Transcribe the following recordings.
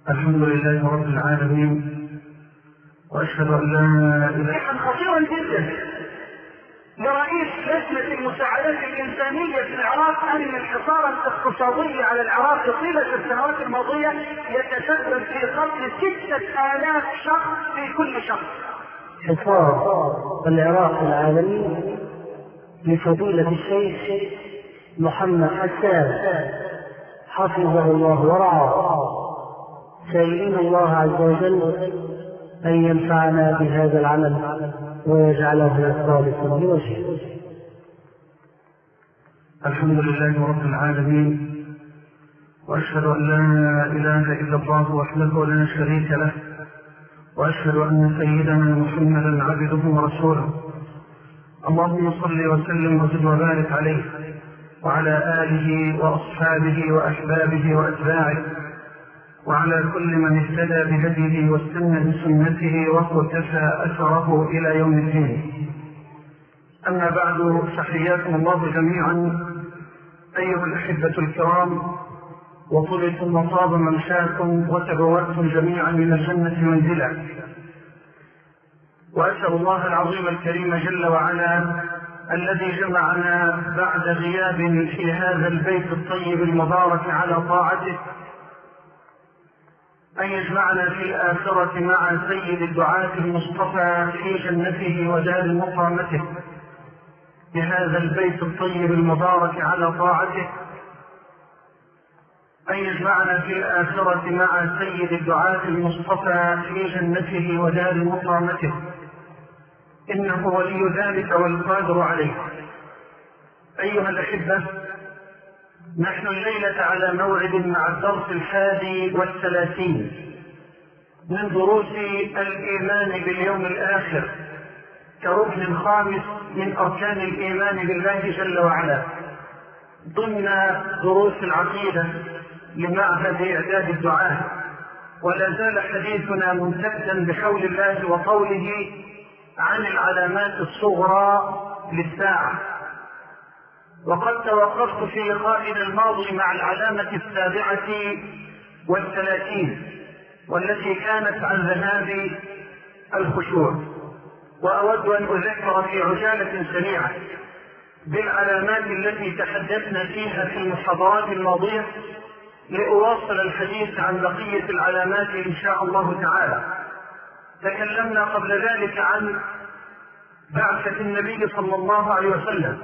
الحمد لله رب العالمين، وأشهد أن لا إله خطيرا جدا لرئيس لجنة المساعدات الإنسانية في العراق أن الحصار الاقتصادي على العراق طيلة السنوات الماضية يتسبب في قتل 6,000 شخص في كل شهر. حصار العراق العالمي لفضيلة الشيخ محمد حسان حفظه الله ورعاه، سائلين الله عز وجل أن ينفعنا بهذا العمل ويجعله خالصا لوجهه. الحمد لله رب العالمين، وأشهد أن لا إله إلا الله وحده لا شريك له، وأشهد أن سيدنا محمدا عبده ورسوله. اللهم صل وسلم وزد وبارك عليه وعلى آله وأصحابه وأحبابه وأتباعه وعلى كل من اهتدى بهديه واستنى بسنته واقتفى أثره إلى يوم الدين. أما بعد، فحياكم الله جميعا أيها الأحبة الكرام، وطلتم وطاب ممشاكم وتبوأتم جميعا من الجنة منزلا. وأسأل الله العظيم الكريم جل وعلا الذي جمعنا بعد غياب في هذا البيت الطيب المبارك على طاعته أن يجمعنا في الآخرة مع سيد الدعاة المصطفى في جنته ودار مقامته، بهذا البيت الطيب المبارك على طاعته. أن يجمعنا في الآخرة مع سيد الدعاة المصطفى في جنته ودار مقامته، إنه ولي ذلك والقادر عليه. أيها الأحبة، نحن الليلة على موعد مع الدرس 31 من دروس الإيمان باليوم الآخر كركن خامس من أركان الإيمان بالله جل وعلا ضمن دروس العقيدة لمعهد إعداد الدعاة. ولا زال حديثنا ممتدا بحول الله وقوله عن العلامات الصغرى للساعة، وقد توقفت في لقائنا الماضي مع العلامة 37 والتي كانت عن ذهاب الخشوع. وأود أن أذكر في عجالة سريعة بالعلامات التي تحدثنا فيها في المحاضرات الماضية لأواصل الحديث عن بقية العلامات إن شاء الله تعالى. تكلمنا قبل ذلك عن بعثة النبي صلى الله عليه وسلم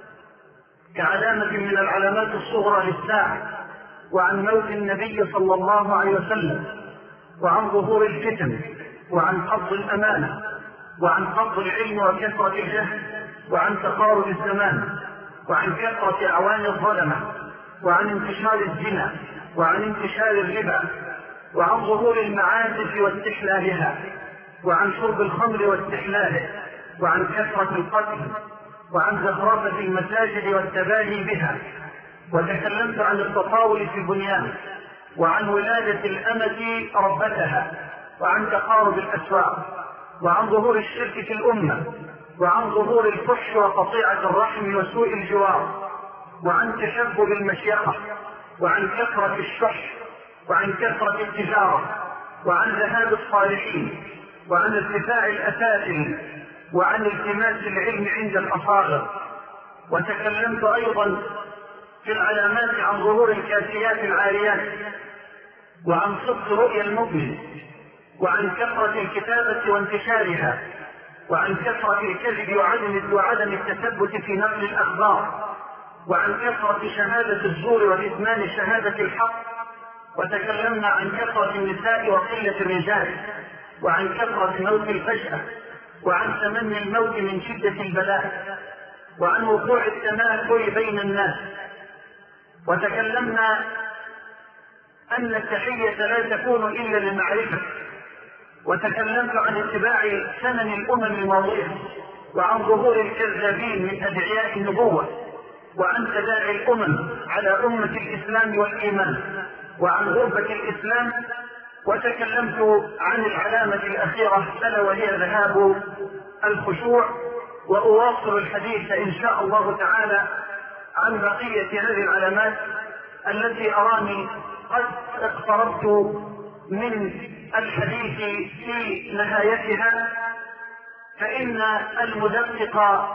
كعلامة من العلامات الصغرى للساعة، وعن موت النبي صلى الله عليه وسلم، وعن ظهور الفتن، وعن قبض الأمانة، وعن قبض العلم وكثرة الجهل، وعن تقارب الزمان، وعن كثرة أعوان الظلمة، وعن انتشار الزنا، وعن انتشار الربا، وعن ظهور المعازف واستحلالها، وعن شرب الخمر واستحلاله، وعن كثرة القتل، وعن زخرفة المساجد والتباهي بها. وتكلمت عن التطاول في البنيان، وعن ولادة الأمة ربتها، وعن تقارب الأسواق، وعن ظهور الشرك في الأمة، وعن ظهور الفحش وقطيعة الرحم وسوء الجوار، وعن تشبب المشيخة، وعن كثرة الشح، وعن كثرة التجارة، وعن ذهاب الصالحين، وعن ارتفاع الأساتذة، وعن التماس العلم عند الأصاغر. وتكلمت أيضا في العلامات عن ظهور الكاسيات العاريات، وعن صدق رؤيا المؤمن، وعن كثرة الكتابة وانتشارها، وعن كثرة الكذب وعدم التثبت في نقل الأخبار، وعن كثرة شهادة الزور وكتمان شهادة الحق. وتكلمنا عن كثرة النساء وقلة الرجال، وعن كثرة موت الفجأة، وعن تمني الموت من شدة البلاء، وعن وقوع التنافر بين الناس. وتكلمنا أن التحية لا تكون إلا للمعرفة. وتكلمت عن اتباع سنن الأمم الماضية، وعن ظهور الكذابين من أدعياء النبوة، وعن تداعي الأمم على أمة الإسلام والإيمان، وعن غربة الإسلام. وتكلمت عن العلامة الأخيرة ألا وهي ذهاب الخشوع. وأواصل الحديث إن شاء الله تعالى عن بقية هذه العلامات التي أراني قد اقتربت من الحديث في نهايتها، فإن المدقق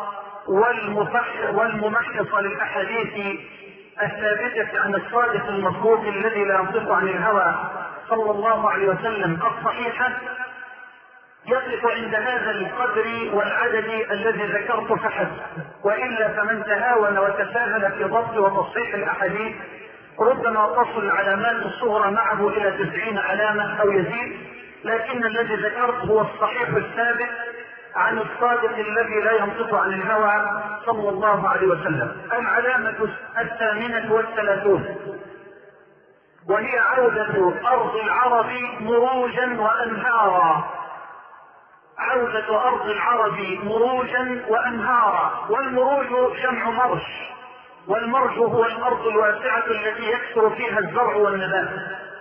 والممحص للأحاديث الثابتة عن الصادق المصدوق الذي لا ينطق عن الهوى صلى الله عليه وسلم الصحيحة يقف عند هذا القدر والعدد الذي ذكرت فحسب، وإلا فمن تهاون وتساهل في ضبط وتصحيح الأحاديث ربما تصل العلامات الصغرى معه إلى 90 علامة أو يزيد، لكن الذي ذكرت هو الصحيح الثابت عن الصادق الذي لا ينطق عن الهوى صلى الله عليه وسلم. العلامة 38 وهي عودة أرض العرب مروجا وأنهارا. عودة أرض العرب مروجا وأنهارا، والمروج جمع مرج، والمرج هو الأرض الواسعة التي يكثر فيها الزرع والنبات.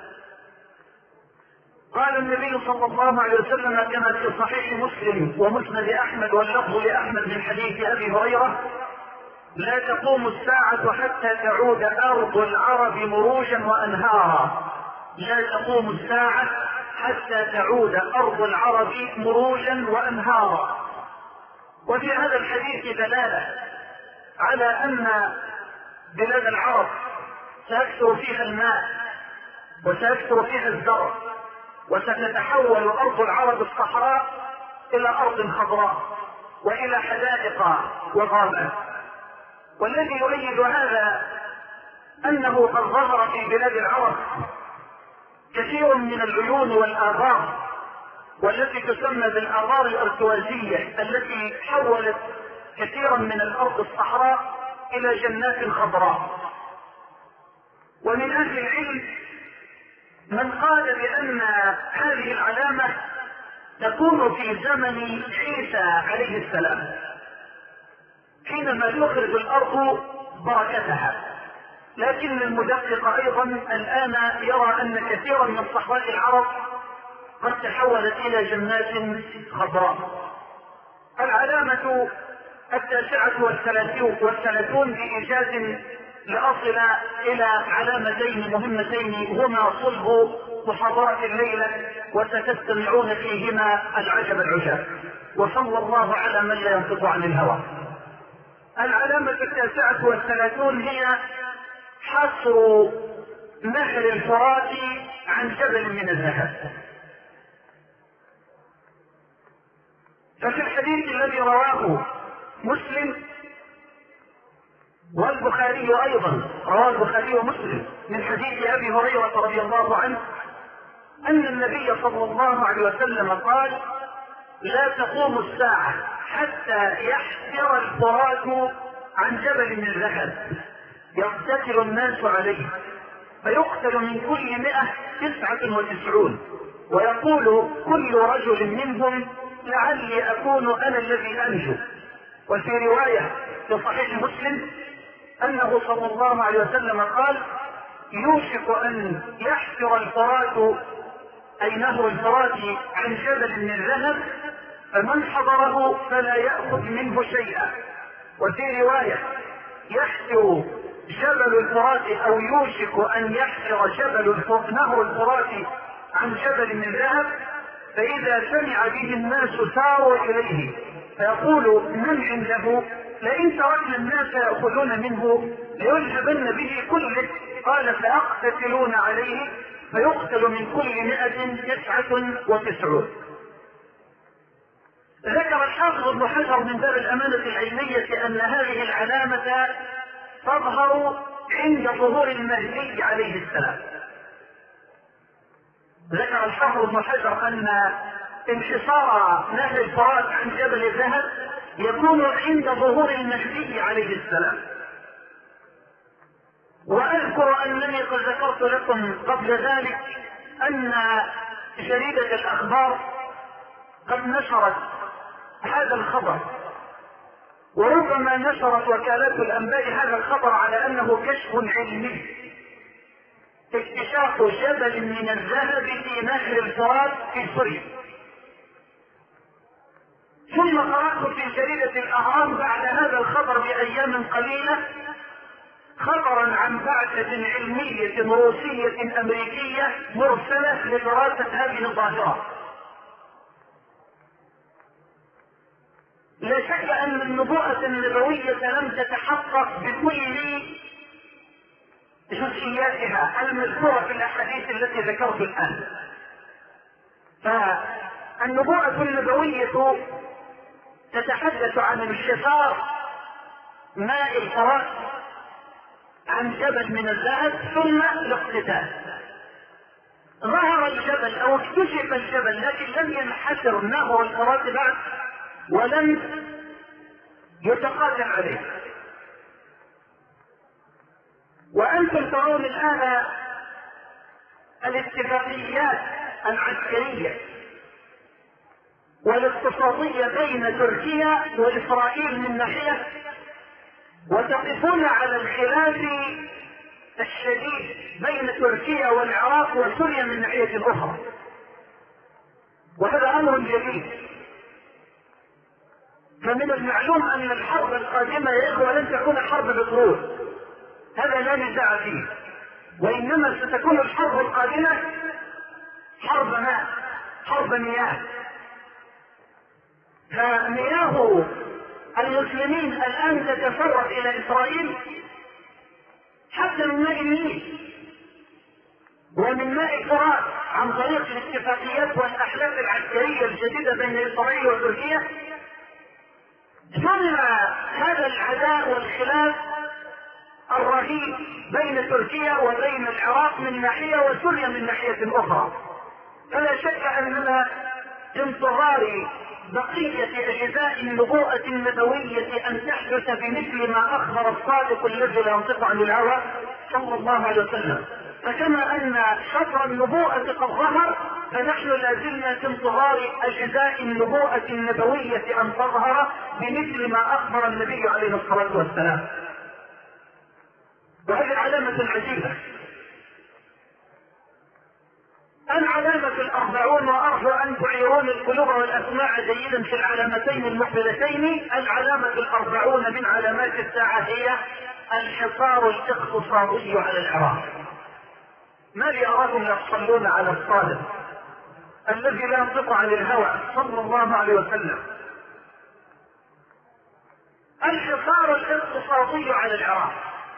قال النبي صلى الله عليه وسلم كما في صحيح مسلم ومسند أحمد واللفظ لأحمد من حديث أبي هريرة: لا تقوم الساعة حتى تعود أرض العرب مروجا وأنهارا. لا تقوم الساعة حتى تعود أرض العرب مروجا وأنهارا. وفي هذا الحديث دلالة على أن بلاد العرب سيكثر فيها الماء وسيكثر فيها الزرع، وستتحول أرض العرب الصحراء إلى أرض خضراء وإلى حدائق وغابات. والذي يؤيد هذا أنه قد ظهر في بلاد العرب كثير من العيون والآبار، والتي تسمى بالآبار الارتوازية، التي حولت كثيرا من الأرض الصحراء إلى جنات خضراء. ومن أهل العلم من قال بأن هذه العلامة تكون في زمن عيسى عليه السلام حينما يخرج الأرض بركتها، لكن المدقق أيضا الآن يرى أن كثيرا من صحراء العرب قد تحولت إلى جنات خضراء. العلامة 39 بإيجاز لأصل إلى علامتين مهمتين هما صلب محاضرة الليلة وستستمعون فيهما العجب العجاب، وصلى الله على من لا ينطق عن الهوى. العلامة 39 هي حصر نهر الفرات عن جبل من الذهب. ففي الحديث الذي رواه مسلم والبخاري أيضا، رواه البخاري ومسلم من حديث أبي هريرة رضي الله عنه أن النبي صلى الله عليه وسلم قال: لا تقوم الساعة حتى يحفر الفرات عن جبل من ذهب يقتتل الناس عليه، فيقتل من كل 199، ويقول كل رجل منهم: لعلي أكون أنا الذي أنجو. وفي رواية في صحيح مسلم أنه صلى الله عليه وسلم قال: يوشك أن يحفر الفرات أي نهر الفرات عن جبل من ذهب، فمن حضره فلا يأخذ منه شيئا. وفي رواية: يحفر جبل الفرات أو يوشك أن يحفر نهر الفرات عن جبل من ذهب، فإذا سمع به الناس ساروا إليه فيقول من عنده؟ لئن تركنا الناس يأخذون منه ليذهبن به كله. قال: فيقتتلون عليه فيقتل من كل 199. ذكر الحافظ ابن حجر من باب الأمانة العلمية أن هذه العلامة تظهر عند ظهور المهدي عليه السلام. ذكر الحافظ ابن حجر أن انحصار نهر الفرات عن جبل الذهب يكون عند ظهور المهدي عليه السلام. وأذكر أنني قد ذكرت لكم قبل ذلك أن جريدة الأخبار قد نشرت هذا الخبر، وربما نشرت وكالات الأنباء هذا الخبر على أنه كشف علمي: اكتشاف جبل من الذهب في نهر الفرات في سوريا. ثم قرأت في جريدة الأهرام بعد هذا الخبر بأيام قليلة خبرا عن بعثة علمية روسية أمريكية مرسلة لدراسة هذه الظاهرة. لا شك أن النبوءة النبوية لم تتحقق بكل جزئياتها المذكورة في الأحاديث التي ذكرت الآن. فالنبوءة النبوية تتحدث عن انحصار ماء الفرات عن جبل من الذهب ثم الاقتتال. ظهر الجبل او اكتشف الجبل لكن لم ينحسر نهر الفرات بعد ولم يتقاتل عليه. وانتم ترون الان الاتفاقيات العسكرية والاقتصادية بين تركيا وإسرائيل من ناحية، وتقفون على الخلاف الشديد بين تركيا والعراق وسوريا من ناحية أخرى، وهذا أمر جديد. فمن المعلوم أن الحرب القادمة يا إخوة لن تكون حرب بترول، هذا لا نزاع فيه، وإنما ستكون الحرب القادمة حرب ماء، حرب مياه. فمياه المسلمين الآن تتفرغ إلى إسرائيل حتى من ماء النيل ومن ماء الفرات عن طريق الاتفاقيات والأحلاف العسكرية الجديدة بين إسرائيل وتركيا. ثم هذا العداء والخلاف الرهيب بين تركيا وبين العراق من ناحية وسوريا من ناحية أخرى. فلا شك أننا في انتظار بقية أجزاء النبوءة النبوية أن تحدث بمثل ما أخبر الصادق الذي لا ينطق عن الهوى صلى الله عليه وسلم. فكما أن شطر النبوءة قد ظهر فنحن لازلنا في انتظار أجزاء النبوءة النبوية أن تظهر بمثل ما أخبر النبي عليه الصلاة والسلام. وهذه علامة عجيبة. العلامة 40، وأرجو أن تعيرون القلوب والأسماع جيدا في العلامتين المقبلتين. العلامة 40 من علامات الساعة هي الحصار الاقتصادي على العراق. ما لي أراكم يصلون على الصادق الذي لا ينطق عن الهوى صلى الله عليه وسلم. الحصار الاقتصادي على العراق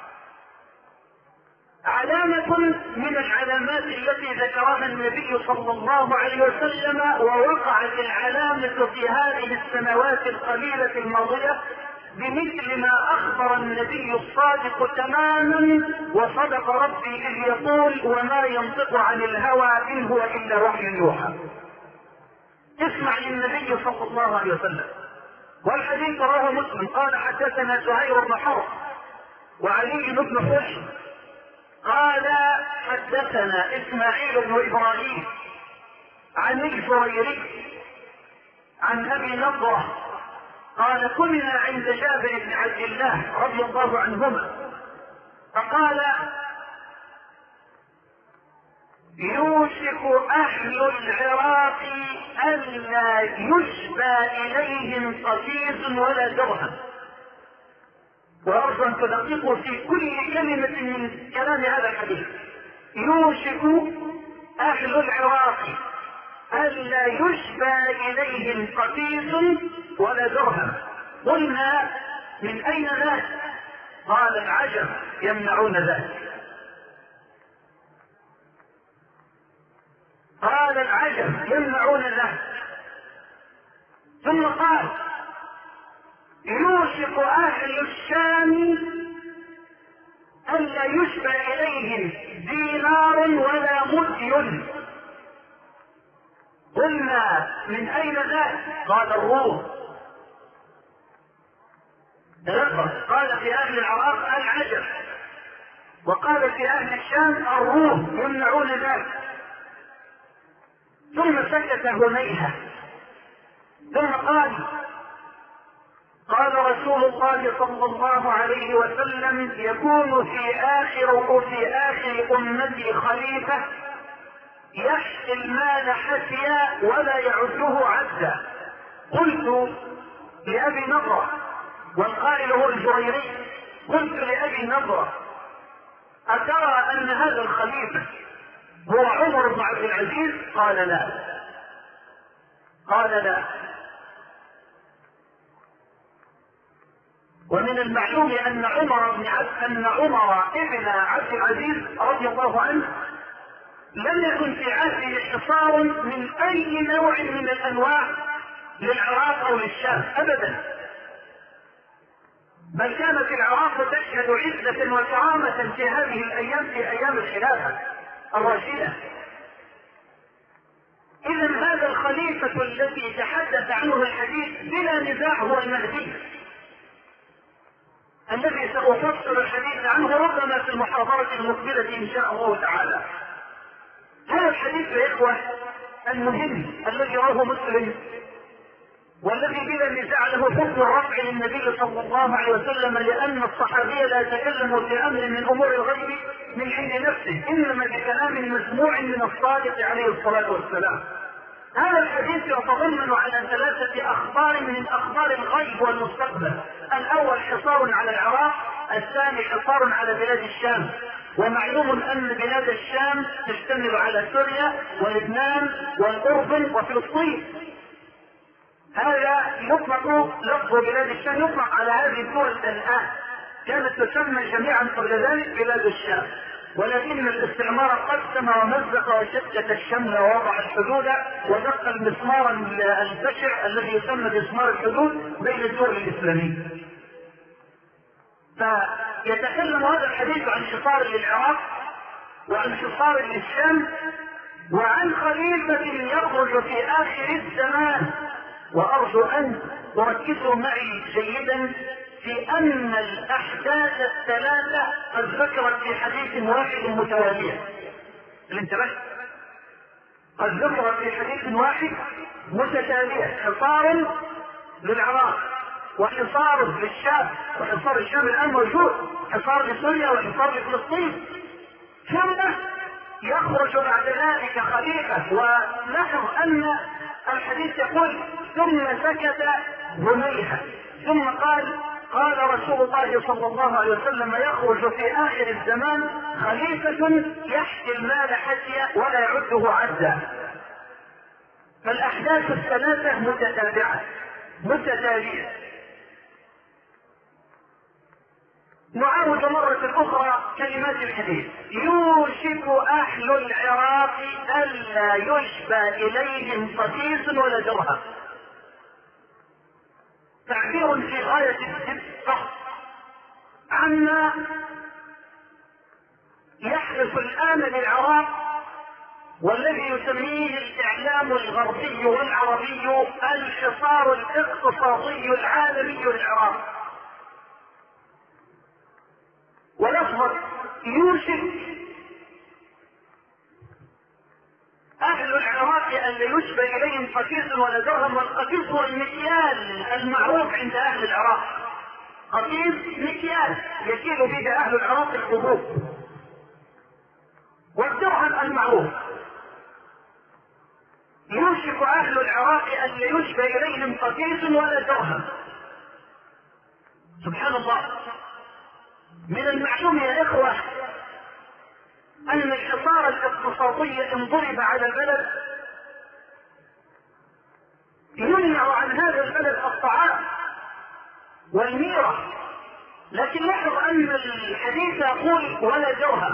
علامة من العلامات التي ذكرها النبي صلى الله عليه وسلم، ووقعت العلامة في هذه السنوات القليلة الماضية بمثل ما أخبر النبي الصادق تماما، وصدق ربي إذ يقول وما ينطق عن الهوى إن هو إلا وحي يوحى. اسمع للنبي صلى الله عليه وسلم. والحديث رواه مسلم قال حدثنا زهير بن حرب وعلي بن حسن قال حدثنا اسماعيل بن ابراهيم عن الجريري عن ابي نضرة قال كنا عند جابر بن عبد الله رضي الله عنهما فقال يوشك اهل العراق الا يشبى اليهم قفيز ولا درهم. وأرجو أن تدققوا في كل كلمة من كلام هذا الحديث. يوشك أهل العراق ألا يشبى إليهم قفيز ولا درهم. قلنا من أين ذاك؟ قال العجم يمنعون ذلك. قال العجم يمنعون ذلك. ثم قال يوشك أهل الشام ألا يشبع إليهم دينار ولا مدي. قلنا من أين ذاك؟ قال الروم. قال في أهل العراق العجم، وقال في أهل الشام الروم يمنعون ذلك. ثم سكت هنيهة ثم قال رسول الله صلى الله عليه وسلم يكون في آخر أمتي خليفة يحشي المال حشيا ولا يعده عدا. قلت لأبي نضرة، والقائل هو الجريري، قلت لأبي نضرة أترى أن هذا الخليفة هو عمر بن عبد العزيز؟ قال لا. قال لا. ومن المعلوم أن عمر ابن عبد العزيز رضي الله عنه لم يكن في عهده حصار من أي نوع من الأنواع للعراق أو للشام أبدا، بل كانت العراق تشهد عزة وكرامة في هذه الأيام، في أيام الخلافة الراشدة. إذا هذا الخليفة الذي تحدث عنه الحديث بلا نزاع هو المهدي الذي سأفصل الحديث عنه ربما في المحاضرة المقبلة إن شاء الله تعالى. هذا الحديث يا إخوة المهم الذي رواه مسلم، والذي بلا نزاع له حكم الرفع للنبي صلى الله عليه وسلم، لأن الصحابي لا يتكلم في أمر من أمور الغيب من عند نفسه، إنما بكلام مسموع من الصادق عليه الصلاة والسلام. هذا الحديث يتضمن على 3 أخبار من أخبار الغيب والمستقبل. الأول حصار على العراق، الثاني حصار على بلاد الشام، ومعلوم أن بلاد الشام تشتمل على سوريا ولبنان والأردن وفلسطين. هذا يطلق لفظ بلاد الشام يطلق على هذه الدول الآن، كانت تسمى جميعا قبل ذلك بلاد الشام، ولكن الاستعمار قسم ومزق وشتت الشمل ووضع الحدود ودق المسمار البشع الذي يسمى بمسمار الحدود بين الدول الإسلامية. فيتكلم هذا الحديث عن حصار للعراق وعن حصار للشام وعن خليفة يخرج في آخر الزمان. وأرجو أن تركزوا معي جيدا في أن الأحداث الثلاثة قد ذكرت في حديث واحد متوالية. الانتباه، قد ذكرت في حديث واحد متتالية: حصار للعراق وحصار للشام، وحصار الشام الآن موجود، حصار لسوريا وحصار لفلسطين، ثم يخرج بعد ذلك خليفة. ولاحظ أن الحديث يقول ثم سكت هنيهة، ثم قال رسول الله صلى الله عليه وسلم يخرج في آخر الزمان خليفة يحكي المال حكيا ولا يعده عدا. فالأحداث الثلاثة متتابعة متتالية. نعاود مرة أخرى كلمات الحديث: يوشك أهل العراق ألا يشبى إليهم قسيس ولا درهم. تعبير في غاية الدقة عما يحدث الآن للعراق، والذي يسميه الإعلام الغربي والعربي الحصار الاقتصادي العالمي للعراق. ولفظ يوشك أهل العراق أن لا يشبه إليهم قسيس ولا درهم، والقسيس هو المكيال المعروف عند أهل العراق. قسيس مكيال يكيل به أهل العراق الحبوب، والدرهم المعروف. يوشك أهل العراق أن لا يشبه إليهم قسيس ولا درهم. سبحان الله. من المعلوم يا إخوة أن الحصار الاقتصادي إن ضرب على البلد يمنع عن هذا البلد الطعام والميرة، لكن لاحظ أن الحديث يقول ولا درهم.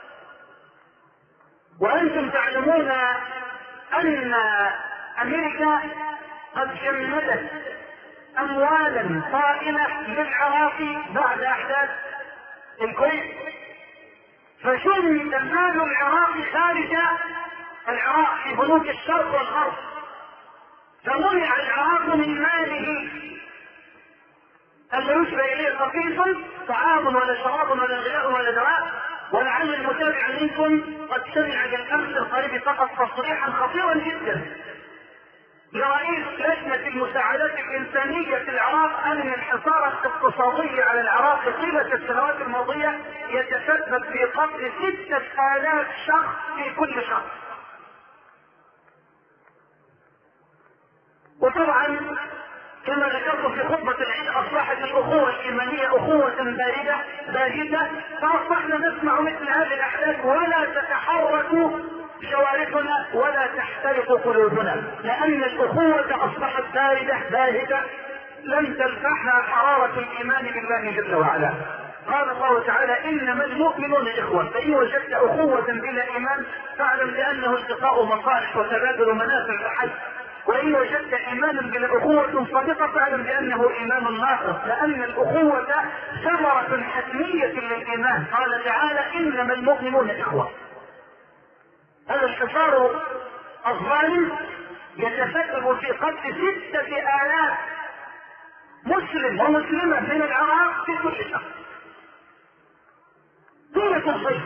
وأنتم تعلمون أن أمريكا قد جمدت أموالا طائلة للعراق بعد أحداث الكويت، فشمد مال العراق خارج العراق في بنوك الشرق والغرب، فمنع العراق من ماله ألا يشبه إليه قسيس طعام ولا شراب ولا غذاء ولا دواء. ولعل المتابع منكم قد سمع بالأمس القريب فقط تصريحا خطيرا جدا لرئيس لجنة المساعدات الإنسانية في العراق أن الحصار الاقتصادي على العراق طيلة السنوات الماضية يتسبب في قتل 6000 شخص في كل شهر. وطبعا كما ذكرت في خطبة العيد أصبحت الأخوة الإيمانية أخوة باهتة، فأصبحنا نسمع مثل هذه الأحداث ولا تتحرك جوارحنا ولا تحترق قلوبنا، لأن الأخوة أصبحت باهتة لم تلفحها حرارة الإيمان بالله جل وعلا. قال الله تعالى: إنما المؤمنون إخوة، فإن وجدت أخوة بلا إيمان فاعلم بأنه التقاء مصالح وتبادل منافع فحسب، وإن وجدت إيمانا بلا أخوة صادقة فاعلم بأنه إيمان ناقص، لأن الأخوة ثمرة حتمية للإيمان. قال تعالى: إنما المؤمنون إخوة. هذا الحصار الظالم يتسبب في قتل 6,000 مسلم ومسلمة من العراق في كل شهر. قلة الضيف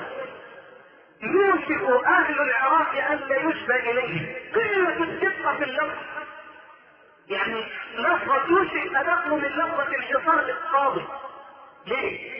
يوشك أهل العراق ألا يشبه إليه، قلة الدقة في اللفظ، يعني لفظة يوشك أدق من لفظة الحصار الاقتصادي. ليه؟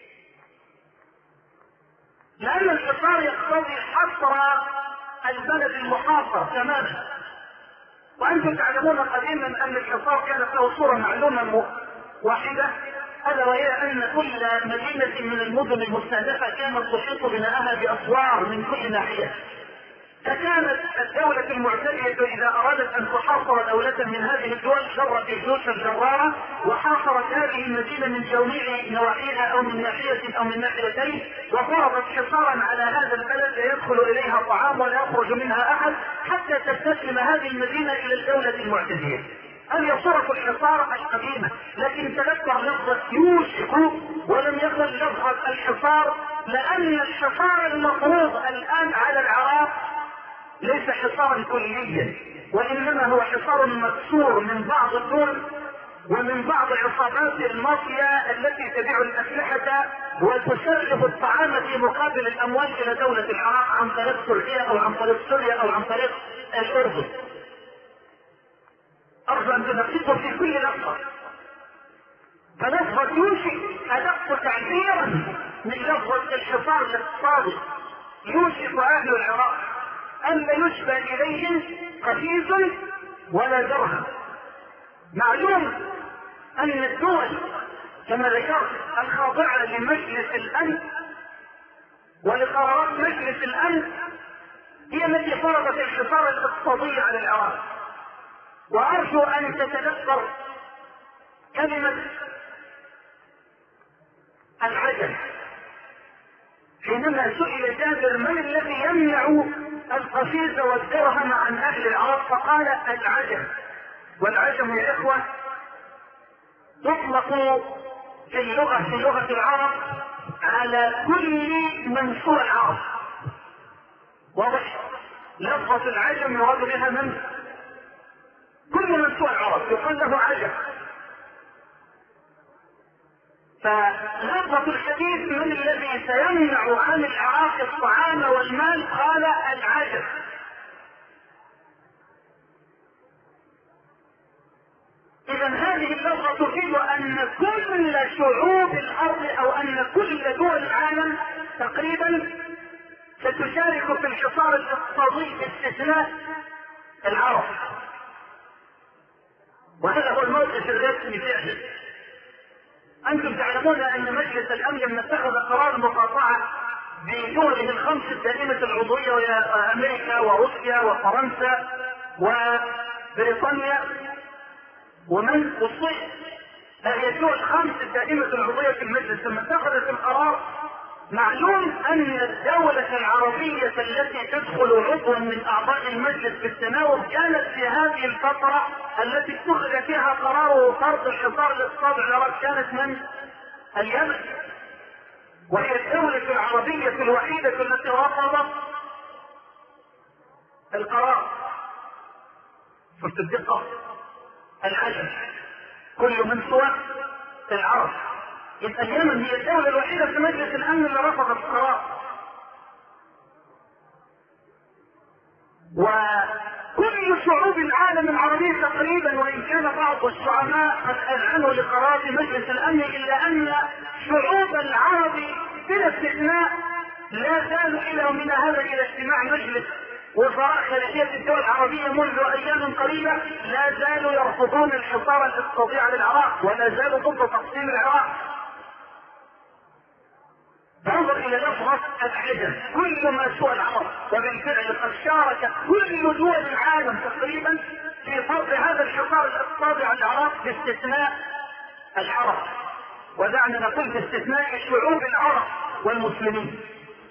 لأن الحصار يقتضي حصر البلد المحاصر تماما، وأنتم تعلمون قديما أن الحصار كانت له صورة معلومة واحدة، ألا وهي أن كل مدينة من المدن المستهدفة كانت تحيط بناءها بأسوار من كل ناحية. فكانت الدولة المعتدية إذا أرادت أن تحاصر دولة من هذه الدول جرت الجيوش الجرارة وحاصرت هذه المدينة من جميع نواحيها أو من ناحية أو من ناحيتين، وفرضت حصارا على هذا البلد لا يدخل إليها طعام ولا يخرج منها أحد حتى تستسلم هذه المدينة إلى الدولة المعتدية. هذه صورة الحصار القديمة، لكن تذكر لفظة يوشك ولم يكن لفظة الحصار، لأن الحصار المفروض الآن على العراق ليس حصارا كليا، وإنما هو حصار مكسور من بعض الدول ومن بعض عصابات المافيا التي تبيع الأسلحة وتسرب الطعام في مقابل الأموال إلى دولة العراق عن طريق تركيا أو عن طريق سوريا أو عن طريق الأردن. أرجو أن تدققوا في كل لفظة، فلفظة يوشك أدق تعبيرا من لفظة الحصار الاقتصادي. يوشك أهل العراق ألا يشبه إليهم قفيز ولا درهم. معلوم أن الدول كما ذكرت الخاضعة لمجلس الأمن ولقرارات مجلس الأمن هي التي فرضت الحصار الاقتصادي على العراق. وأرجو أن تتذكر كلمة العجل حينما سئل جابر: من الذي يمنع القفيز والدرهم عن أهل العراق؟ فقال: العجم. والعجم يا إخوة تطلق في لغة العرب على كل من سوى العرب. واضح؟ لفظة العجم يراد بها من؟ كل من سوى العرب يقال له عجم. فلفظة الحديث: من الذي سيمنع عن العراق الطعام والمال؟ قال: العجم. إذا هذه اللفظة تفيد أن كل شعوب الأرض أو أن كل دول العالم تقريبا ستشارك في الحصار الاقتصادي باستثناء العرب، وهذا هو الموقف الرسمي فعلا. أنتم تعلمون أن مجلس الأمن لما اتخذ قرار المقاطعة بدوله الخمس الدائمة العضوية وهي أمريكا وروسيا وفرنسا وبريطانيا ومن والصين، هذه الدول الخمس الدائمة العضوية في المجلس، لما اتخذت القرار معلوم أن الدولة العربية التي تدخل عضوا من أعضاء المجلس بالتناوب كانت في هذه الفترة التي اتخذ فيها قرار فرض الحصار الاقتصادي على العراق كانت من اليمن، وهي الدولة العربية الوحيدة التي رفضت القرار. شفت الدقة؟ العجم كل من سوى العرب. يبقى اليمن هي الدولة الوحيدة في مجلس الأمن اللي رفضت القرار. وكل شعوب العالم العربي تقريبا، وإن كان بعض الزعماء قد أذعنوا لقرار مجلس الأمن، إلا أن شعوب العرب بلا استثناء لا زالوا إلى يومنا هذا إلى اجتماع مجلس وزراء خارجية الدول العربية منذ أيام قريبة لا زالوا يرفضون الحصار الاقتصادي على العراق، ولا زالوا ضد تقسيم العراق. انظر الى لفظة العجم، كل ما سوى العرب، وبالفعل قد شارك كل دول العالم تقريبا في فرض هذا الحصار الاقتصادي على العراق باستثناء العرب، ودعنا نقول باستثناء شعوب العرب والمسلمين.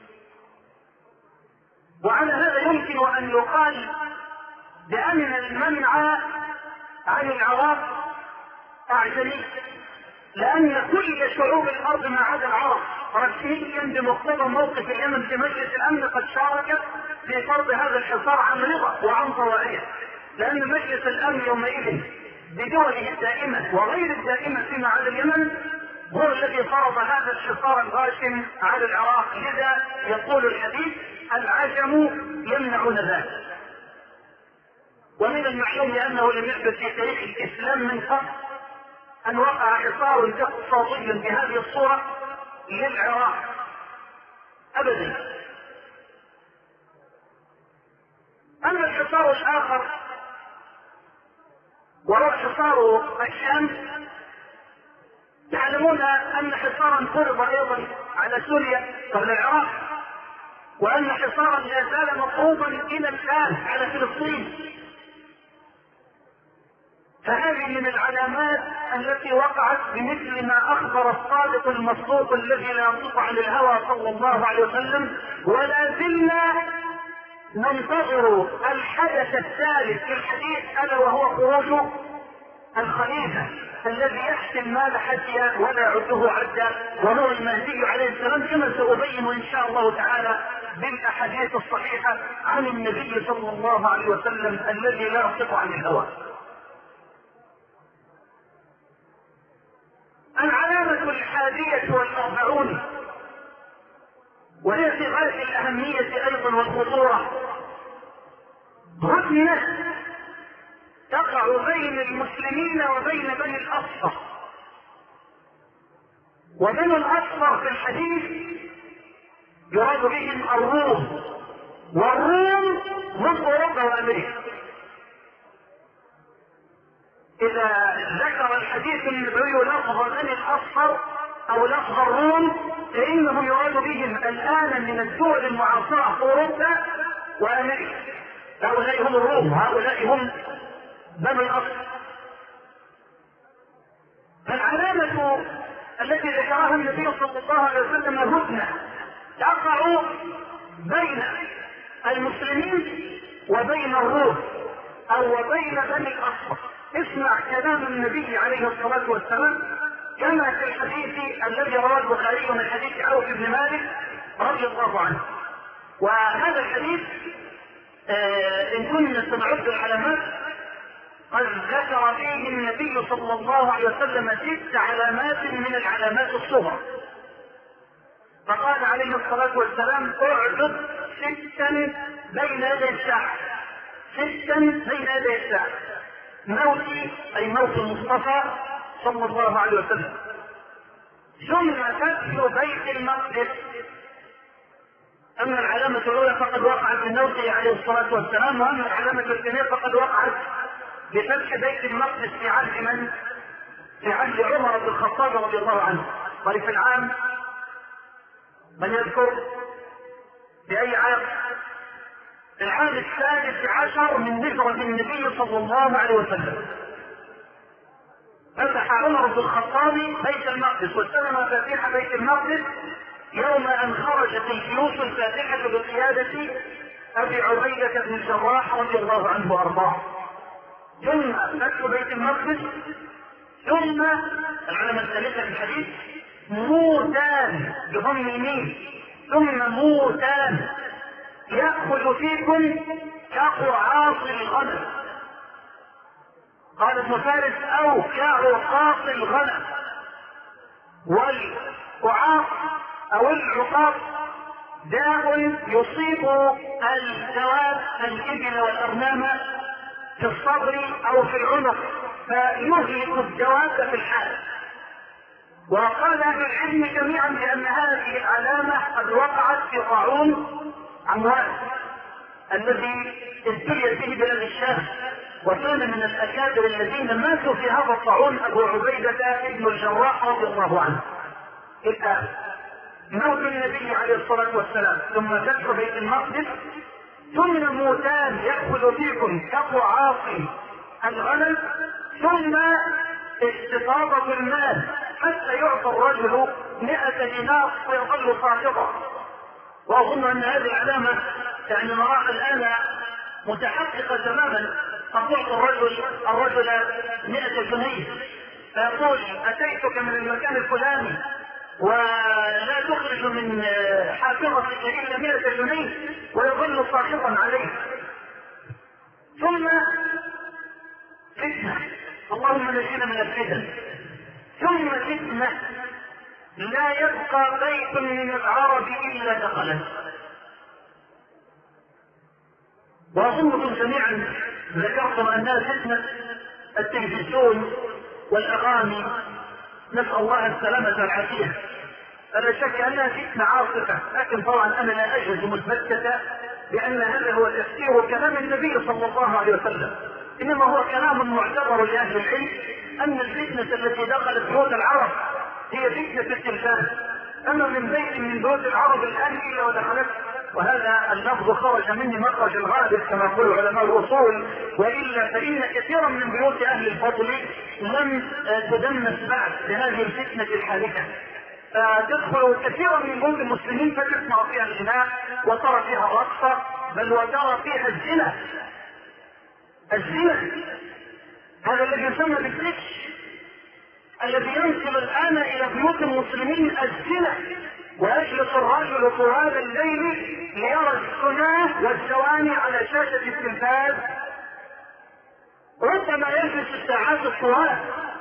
وعلى هذا يمكن ان يقال بان المنع عن العراق اعجمي، لان كل شعوب الارض ما عدا العرب رسميا بمقتضى موقف اليمن في مجلس الامن قد شاركت في فرض هذا الحصار عن رضا وعن طوعيه، لان مجلس الامن يومئذ بدوله الدائمه وغير الدائمه فيما عدا اليمن هو الذي فرض هذا الحصار الغاشم على العراق. لذا يقول الحديث العجم يمنعون ذلك. ومن المعلوم انه لم يحدث في تاريخ الاسلام من قبل ان وقع حصار اقتصادي بهذه الصوره للعراق ابدا. اما الحصار الاخر وهو حصار الشام، تعلمون ان حصارا فرض ايضا على سوريا قبل العراق، وان حصارا لا زال مطلوبا الى الان على فلسطين. فهذه من العلامات التي وقعت بمثل ما اخبر الصادق المصدوق الذي لا ينطق عن الهوى صلى الله عليه وسلم. ولا زلنا ننتظر الحدث الثالث في الحديث، الا وهو خروج الخليفه الذي يحسم مال حسيا ولا يعده عدا، وهو المهدي عليه السلام، كما سأبين ان شاء الله تعالى بالاحاديث الصحيحه عن النبي صلى الله عليه وسلم الذي لا ينطق عن الهوى. العلامة 41 وهي في غاية الأهمية أيضا والخطورة، هدنة تقع بين المسلمين وبين بني الأصفر. وبني الأصفر في الحديث يراد بهم الروم، والروم هم أوروبا وأمريكا. إذا ذكر الحديث النبوي لفظ بني الأصفر أو لفظ الروم فإنه يراد بهم الآن من الدول المعاصرة أوروبا وأمريكا. هؤلاء هم الروم، هؤلاء هم بني الأصفر. فالعلامة التي ذكرها النبي صلى الله عليه وسلم هدنة تقع بين المسلمين وبين الروم أو وبين بني الأصفر. اسمع كلام النبي عليه الصلاة والسلام كما في الحديث الذي رواه البخاري من حديث عوف بن مالك رضي الله عنه. وهذا الحديث إن كنا سنعد العلامات قد ذكر فيه النبي صلى الله عليه وسلم 6 علامات من العلامات الصغرى. فقال عليه الصلاة والسلام اعدد 6 بين يدي الساعة، 6 بين يدي الساعة: موتي أي موت المصطفى صلى الله عليه وسلم، ثم فتح بيت المقدس. أما العلامة الأولى فقد وقعت بموته عليه الصلاة والسلام، وأما العلامة الثانية فقد وقعت بفتح بيت المقدس في عهد من؟ في عهد عمر بن الخطاب رضي الله عنه. طيب في العام من يذكر بأي عام؟ في العام 13 من هجرة النبي صلى الله عليه وسلم فتح عمر بن الخطاب بيت المقدس واستلم مفاتيح بيت المقدس يوم ان خرجت الجيوش الفاتحة بقيادة ابي عبيدة بن الجراح رضي الله عنه وارضاه. ثم فتح بيت المقدس، ثم العلامة الثالثة في الحديث موتان بضم الميم، ثم موتان يأخذ فيكم كقرعاص الغنم. قال ابن فارس او كعقاص الغنم. والقعاص او العقاص داء يصيب الدواب الابل والارنام في الصدر او في العنق فيهلك الدواب في الحال. وقال اهل العلم جميعا بان هذه العلامه قد وقعت في طاعون عمواس، الذي ابتليت به بلاد الشام، وكان من الأكابر الذين ماتوا في هذا الطاعون أبو عبيدة بن الجراح رضي الله عنه. الآن موت النبي عليه الصلاة والسلام ثم فتح بيت المقدس ثم موتان يأخذ فيكم كضعاف الغنم ثم استفاضة المال حتى يعطى الرجل 100 دينار ويظل صاحبا. وأظن أن هذه العلامة يعني نراها الآن متحققة تماما. قد تعطي الرجل 100 جنيه فيقول أتيتك من المكان الفلاني ولا تخرج من حافظتك إلا 100 جنيه ويظل صاحبا عليه. ثم فتنة، اللهم نجينا من الفتن. ثم فتنة لا يبقى بيت من العرب إلا دخله. وأظنكم جميعا ذكرتم أنها فتنة التلفزيون والأغاني، نسأل الله السلامة والعافية. فلا شك أنها فتنة عاصفة، لكن طبعا أنا لا أجد متبتة بأن هذا هو تفسير كلام النبي صلى الله عليه وسلم، إنما هو كلام معتبر لأهل العلم أن الفتنة التي دخلت بيوت العرب هي فتنة التلفاز. أما من بيت من بيوت العرب الآن إلا ودخلت، وهذا اللفظ خرج مني مخرج الغالب كما يقول علماء الأصول، وإلا فإن كثيرا من بيوت أهل الفضل لم تدنس بعد بهذه الفتنة الحادثة. تدخل كثيرا من بيوت المسلمين فتسمع فيها الغناء وترى فيها الرقصة، بل وترى فيها الزنا. الزنا هذا الذي يسمى بالسكش الذي ينزل الآن إلى بيوت المسلمين الزنا، ويجلس الرجل طوال الليل ليرى الزنا والزواني على شاشة التلفاز، ربما يجلس الساعات الطوال.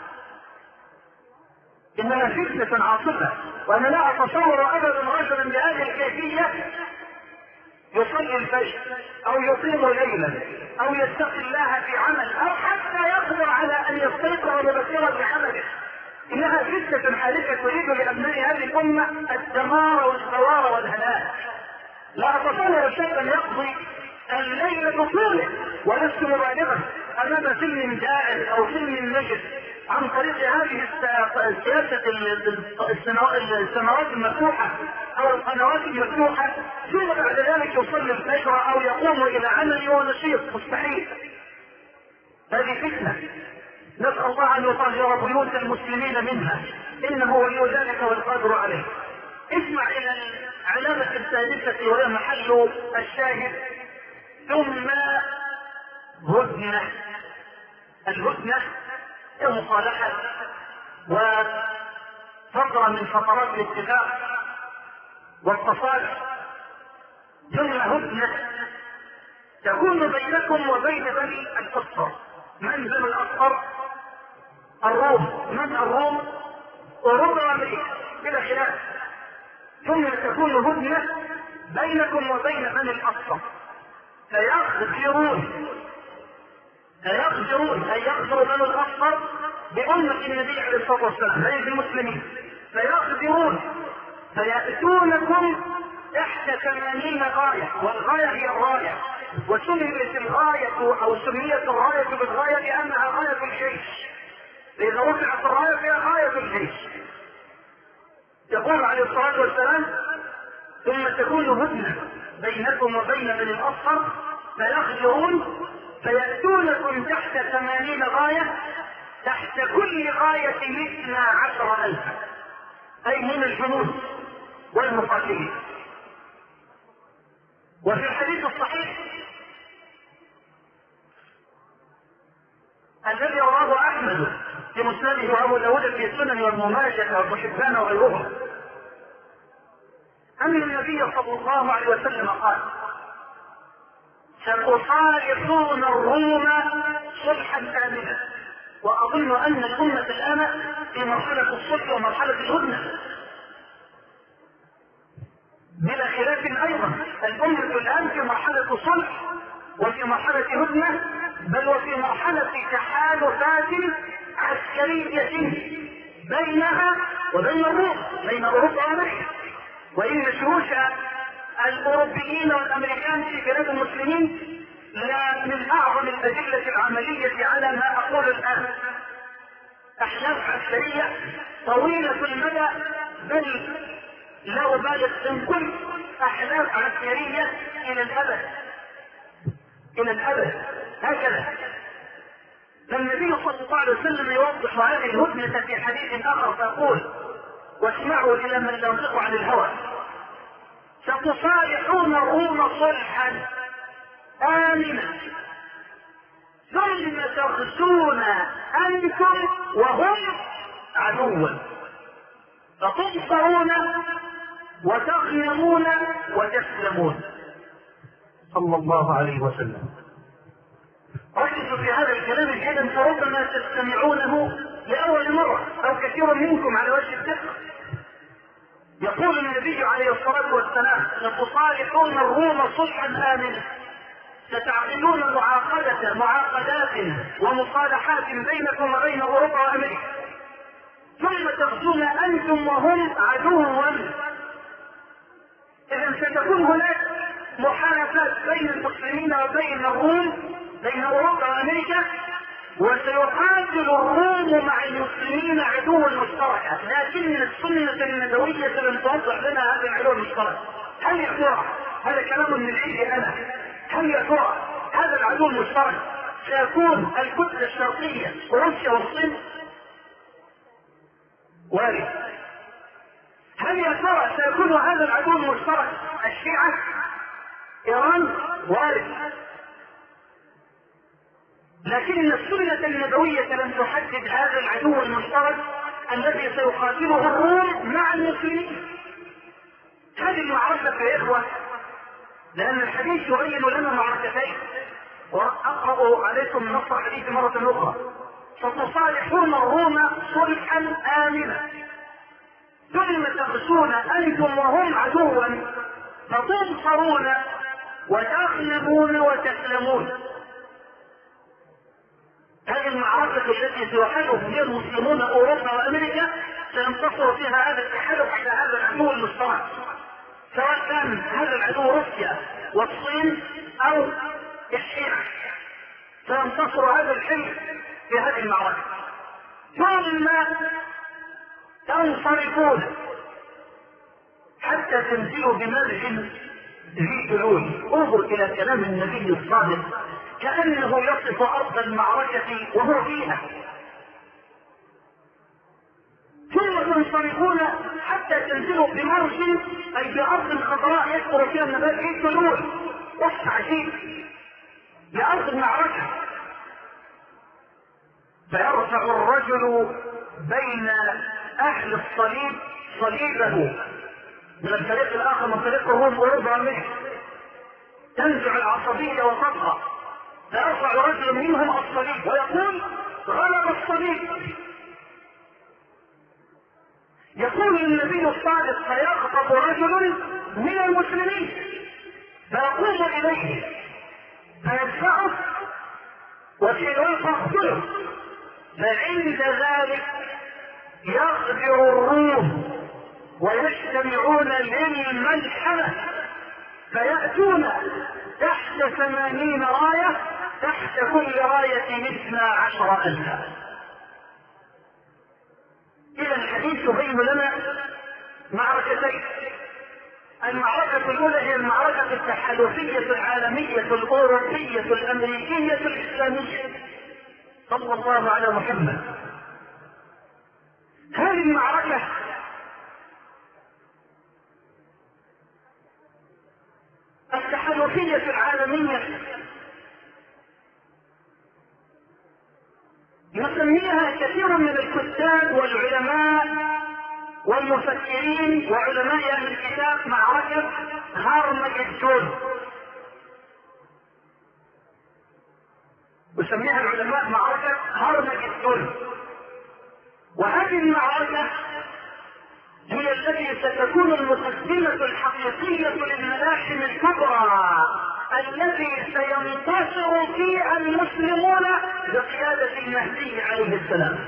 إنها فتنة عاصفة، وأنا لا أتصور أبدا رجلا بهذه الكيفية يصلي الفجر أو يقيم ليلا أو يتقي الله في عمل أو حتى يقدر على أن يستيقظ مبكرا بعمله. إنها فتنة حادثة تريد لأبناء هذه الأمة الدمار والثوار والهلاك. لا أتصور شيئا يقضي الليل بطوله ولست مبالغا أمام فيلم جائع أو فيلم نجد عن طريق هذه السياسة السنوات المفتوحة أو القنوات المفتوحة، ثم بعد ذلك يصلي الفجر أو يقوم إلى عمل ونشيط. مستحيل. هذه فتنة، نسأل الله أن يطهر بيوت المسلمين منها، إنه ولي ذلك والقادر عليه. اسمع إلى العلامة الثالثة وهي محل الشاهد. ثم هدنة. الهدنة هي مصالحة وفترة من فترات الاتفاق والتصالح. ثم هدنة تكون بينكم وبين بني الأصفر. من بني الأصفر؟ الروم. من الروم؟ أوروبا وأمريكا بلا خلاف. ثم تكون هدنة بينكم وبين بني الأصفر فيغفرون أي يغفر بني الأصفر بأمة النبي عليه الصلاة والسلام أي بالمسلمين، فيغفرون فيأتونكم تحت 80 غاية، والغاية هي الراية، وسميت الغاية أو سميت الراية بالغاية لأنها غاية الجيش، لأن رفعت الراية فيها غاية الجيش. يقول عليه الصلاة والسلام ثم تكون هدنة بينكم وبين بني الأصفر فيخجرون فيأتونكم تحت 80 غاية، تحت كل غاية 12,000 أي من الجنود والمقاتلين. وفي الحديث الصحيح الذي رواه أحمد في مسنده وأبو داود في السنن والمماجة وابن حبان وغيرهم أن النبي صلى الله عليه وسلم قال ستصالحون الروم صلحا آمنا. وأظن أن الأمة الآن في مرحلة الصلح ومرحلة الهدنة بلا خلاف. أيضا الأمة الآن في مرحلة صلح وفي مرحلة هدنة، بل وفي مرحلة تحالفات عسكرية بينها وبين الروم، بين أوروبا وأمريكا. وإن شروش الاوروبيين والامريكان في بلاد المسلمين لا من اعظم الادله العمليه على ما اقول الان. احداث عسكريه طويله المدى، بل لا ابالغ ان قلت احداث عسكريه الى الابد، الى الابد. هكذا فالنبي صلى الله عليه وسلم يوضح هذه الهدنه في حديث اخر فيقول: واسمعوا الى من ينطق عن الهوى: ستصالحون الروم صلحا آمنا ثم تغزون أنتم وهم عدوا فتنصرون وتغنمون وتسلمون. صلى الله عليه وسلم. ركزوا في هذا الكلام جيدا، فربما تستمعونه لأول مرة أو كثير منكم على وجه الدقة. يقول النبي عليه الصلاة والسلام: ستصالحون الروم صلحا آمنا، ستعقدون معاقدات ومصالحات بينكم وبين أوروبا وأمريكا، ثم تغزون أنتم وهم عدوا. إذا ستكون هناك محالفات بين المسلمين وبين الروم، بين أوروبا وأمريكا، وسيقاتل الروم مع المسلمين عدوا مشتركا. لكن السنة النبوية لم توضح لنا هذا العدو المشترك. هل يا ترى هذا كلام من عندي أنا؟ هل يا ترى هذا العدو المشترك سيكون الكتلة الشرقية روسيا والصين؟ وارد. هل يا ترى سيكون هذا العدو المشترك الشيعة إيران؟ وارد. لكن السنة النبوية لم تحدد هذا العدو المشترك الذي سيقاتله الروم مع المسلمين. هذه المعركة يا إخوة، لأن الحديث يبين لنا معركتين، وأقرأ عليكم نص الحديث مرة أخرى: ستصالحون الروم صلحا آمنا ثم تغزون أنتم وهم عدوا فتنصرون وتغلبون وتسلمون. هذه المعركة التي سيحارب فيها المسلمون أوروبا وأمريكا سينتصر فيها هذا التحالف على هذا العدو المشترك، سواء كان هذا العدو روسيا والصين أو الشيعة، سينتصر هذا الحلف في هذه المعركة. ثم تنصرفون حتى تنزلوا بمرج ذي تلول. انظر إلى كلام النبي الصادق كأنه يصف أرض المعركة وهو فيها. ثم تنصرفون حتى تنزلوا بمرج، أي بأرض خضراء يكثر فيها النبات ذي تلول، وصف عجيب لأرض المعركة. فيرفع الرجل بين أهل الصليب صليبه من الفريق الآخر، من فريق الروم أوروبا وأمريكا، تنزع العصبية وتطغى، فيرفع رجل منهم الصليب ويقول: غلب الصليب. يقول النبي الصادق: فيخطب رجل من المسلمين فيقوم إليه فيدفعه ويقتله، فعند ذلك يغدر الروم ويجتمعون للملحمة فيأتون تحت 80 راية، تحت كل راية 12,000. إذا الحديث يبين لنا معركتين. المعركة الأولى هي المعركة التحالفية العالمية الأوروبية الأمريكية الإسلامية. صلى الله على محمد. هذه المعركة التحالفية العالمية يسميها كثير من الكتاب والعلماء والمفكرين وعلماء أهل الكتاب معركة هارمجدون. يسميها العلماء معركة هارمجدون. وهذه المعركة هي التي ستكون المقدمة الحقيقية للملاحم الكبرى التي سينتصر فيها المسلمون بقيادة المهدي عليه السلام.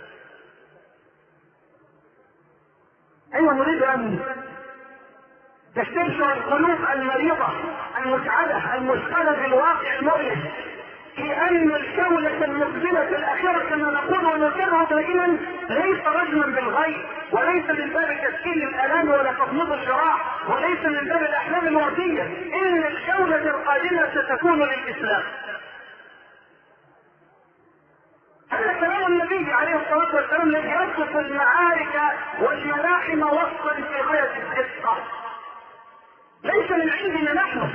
أيوة، نريد أن تستبشر القلوب المريضة المتعبة المثقلة بالواقع المؤلم في أن الجولة المقبلة الأخيرة كما نقول ونكرر دائما ليس رجما بالغيب، وليس من باب تسكين الآلام ولا تضميد الجراح، وليس من باب الأحلام الوردية، إن الجولة القادمة ستكون للإسلام. هذا كلام النبي عليه الصلاة والسلام الذي يصف المعارك والملاحم وصفا في غاية الدقة، ليس من عندنا نحن،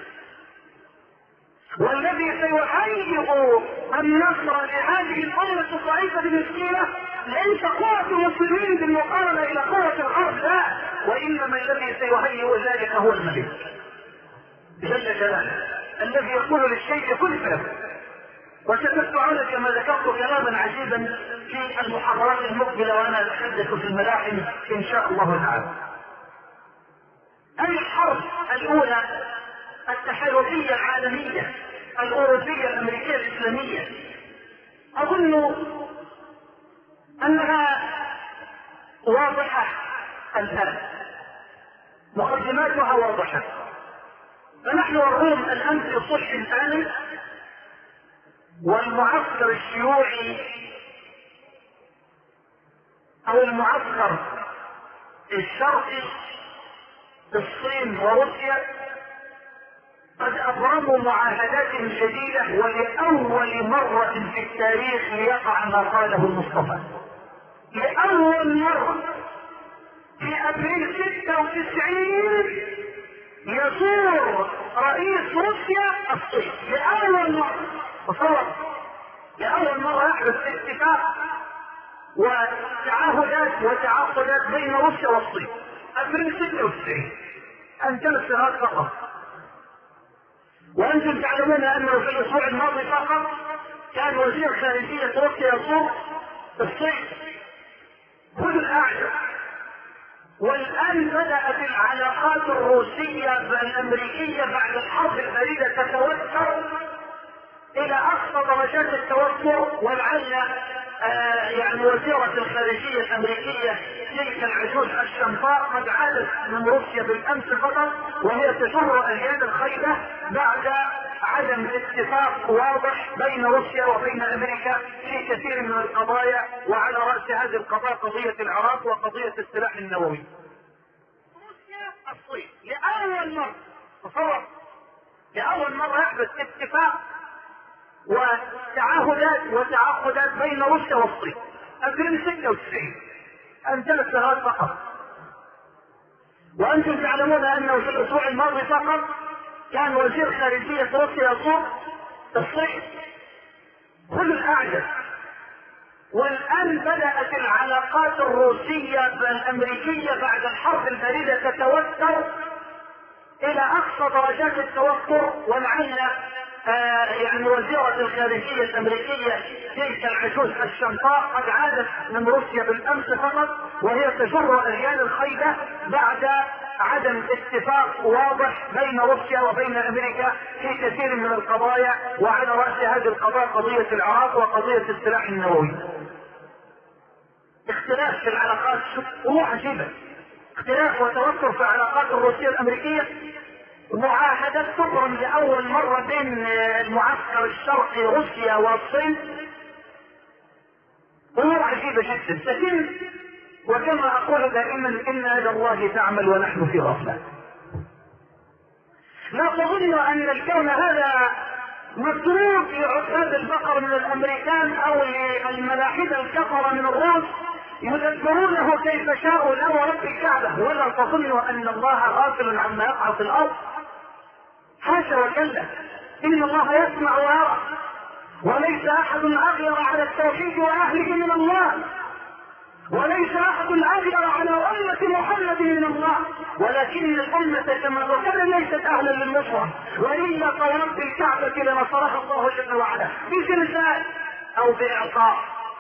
والذي سيهيئ النصر لهذه الأمة الضعيفة المسكينة ليس قوة المسلمين بالمقارنة إلى قوة الغرب، لا، وإنما الذي سيهيئ ذلك هو الملك جل جلاله الذي يقول للشيء كن فيه. وستسمعون كما ذكرت كلاما عجيبا في المحاضرات المقبلة وأنا أتحدث في الملاحم إن شاء الله تعالى. الحرب الأولى التحالفية العالمية الأوروبية الأمريكية الإسلامية أظن أنها واضحة الآن، مقدماتها واضحة. فنحن والروم الآن في صلح آمن، والمعسكر الشيوعي أو المعسكر الشرقي الصين وروسيا قد أبرموا معاهدات جديدة، ولأول مرة في التاريخ ليقع ما قاله المصطفى. لأول مرة في أبريل 96 يزور رئيس روسيا الصين، لأول مرة. تصور، لأول مرة يحدث اتفاق وتعاهدات وتعاقدات بين روسيا والصين. أبريل 96 أن 3 سنوات فقط. وأنتم تعلمون أنه في الأسبوع الماضي فقط كان وزير خارجية روسيا يزور الصين. خذ الأعجب. والآن بدأت العلاقات الروسية الأمريكية بعد الحرب الباردة تتوتر إلى أقصى درجات التوتر، ولعل يعني وزيرة الخارجية الأمريكية تلك العجوز الشمطاء قد عادت من روسيا بالأمس فقط، وهي تجر اليد الخيبة بعد عدم اتفاق واضح بين روسيا وبين أمريكا في كثير من القضايا، وعلى رأس هذه القضايا قضية العراق وقضية السلاح النووي. روسيا الصين لأول مرة، تصور، لأول مرة يحدث اتفاق وتعاهدات وتعاقدات بين روسيا والصين. أبريل 96 أن 3 سنوات فقط. وأنتم تعلمون أنه في الأسبوع الماضي فقط كان وزير خارجية روسيا يزور الصين. خذ الأعجب. والآن بدأت العلاقات الروسية الأمريكية بعد الحرب الباردة تتوتر إلى أقصى درجات التوتر، ولعل يعني وزيرة الخارجية الأمريكية تلك العجوز الشمطاء قد عادت من روسيا بالأمس فقط، وهي تجر اليد الخيبة بعد عدم اتفاق واضح بين روسيا وبين أمريكا في كثير من القضايا، وعلى رأس هذه القضايا قضية العراق وقضية السلاح النووي. اختلاف في العلاقات، أمور عجيبة، اختلاف وتوتر في العلاقات الروسية الأمريكية. معاهدات تبرم لأول مرة بين المعسكر الشرقي روسيا والصين. أمور عجيبة جدا تتم، وكما أقول دائما إن يد الله تعمل ونحن في غفلة. لا تظن أن الكون هذا متروك لعباد البقر من الأمريكان أو للملاحدة الكفرة من الروس يدبرونه كيف شاءوا له رب الكعبة، ولا تظنوا أن الله غافل عما يقع في الأرض. حاشا وكلا، إن الله يسمع ويرى، وليس أحد أغير على التوحيد وأهله من الله، وليس أحد أغير على أمة محمد من الله، ولكن الأمة كما ذكر ليست أهلا للنصرة، وإلا فرب الكعبة لنصرها الله جل وعلا بزلزال أو بإعصار،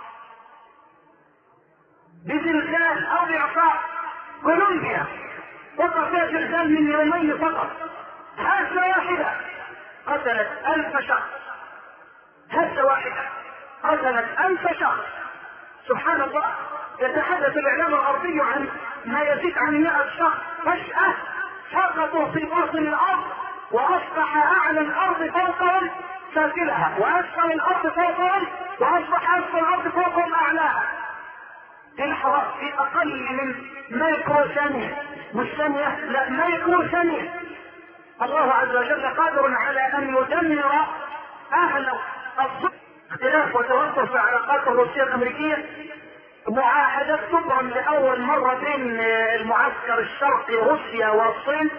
بزلزال أو بإعصار. كولومبيا وقع فيها زلزال من يومين فقط، هزة واحدة قتلت 1000 شخص، هزة واحدة قتلت 1000 شخص. سبحان الله، يتحدث الإعلام الغربي عن ما يزيد عن 100 شخص فجأة سقطوا في باطن الارض واصبح اعلى الارض فوقهم سافلها واسفل الارض فوقهم واصبح اسفل الارض فوقهم اعلاها. في الحرارة في اقل من مايكرو ثانية، مش ثانية، لا مايكرو ثانية. الله عز وجل قادر على ان يدمر اهل الظلم. اختلاف وتوتر في العلاقات الروسية الامريكية، معاهدات تبرم لاول مرة بين المعسكر الشرقي روسيا والصين،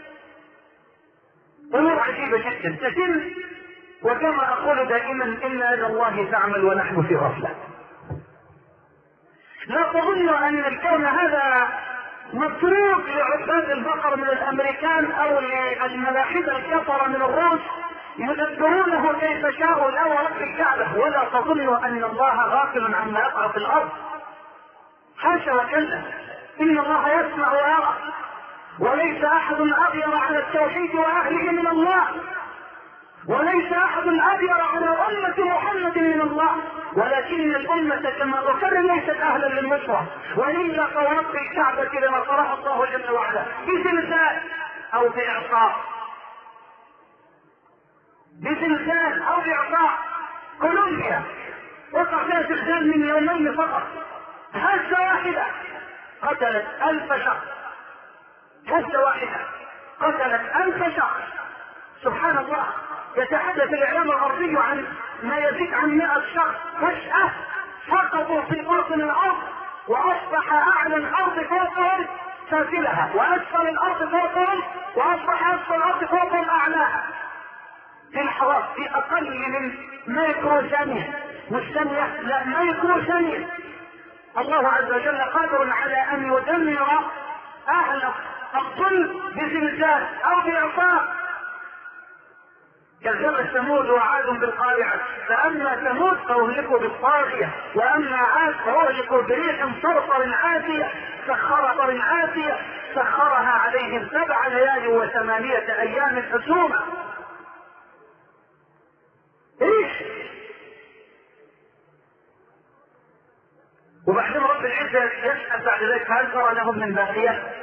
امور عجيبة جدا تتم. وكما اقول دائما ان يد الله تعمل ونحن في غفلة. لا تظن ان الكون هذا متروك لعباد البقر من الامريكان او للملاحدة الكفرة من الروس يدبرونه كيف شاءوا، لا ورب الكعبة. ولا تظن ان الله غافل عما يقع في الارض، حاشا وكلا، ان الله يسمع ويرى، وليس احد اغير على التوحيد واهله من الله، وليس احد اغير على امة محمد من الله، ولكن الامة كما ذكر ليست اهلا للنصرة، والا فورب الكعبة لنصرها الله جل وعلا بزلزال او باعصار، بزلزال او باعصار. كولومبيا وقع فيها زلزال من يومين فقط، هزة واحدة قتلت 1000 شخص، هزة واحدة قتلت 1000 شخص. سبحان الله. يتحدث الاعلام الغربي عن ما يزيد عن 100 شخص فجأة سقطوا في باطن الارض واصبح اعلى الارض فوقهم سافلها واسفل الارض فوقهم واصبح اسفل الارض فوقهم اعلاها. في الحرارة في اقل من مايكرو ثانية، مش ثانية، لا مايكرو ثانية. الله عز وجل قادر على ان يدمر اهل الظلم بزلزال او باعصار. كذبت ثمود وعاد بالقارعة، فاما ثمود فاهلكوا بالطاغية، واما عاد فاهلكوا بريح صرصر عاتية سخرها عليهم 7 ليال و8 ايام حسوما. ايش؟ وبعدين رب العزة يسأل بعد ذلك هل ترى لهم من باقية؟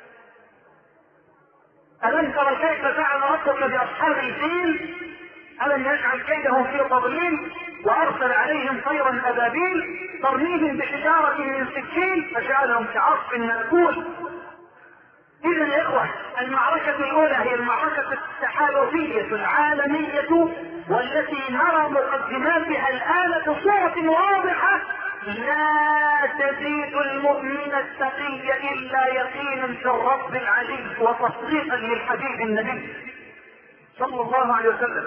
ألم ترى كيف فعل ربك بأصحاب الفيل؟ ألم يجعل كيدهم في تضليل وأرسل عليهم طيرا أبابيل ترميهم بحجارة من سجيل فجعلهم كعصف مأكول. إذا يا إخوة المعركة الأولى هي المعركة التحالفية العالمية، والتي نرى مقدماتها الآن بصورة واضحة. لا تزيد المؤمن التقي إلا يقينا في الرب العلي وتصديقا للحبيب النبي صلى الله عليه وسلم.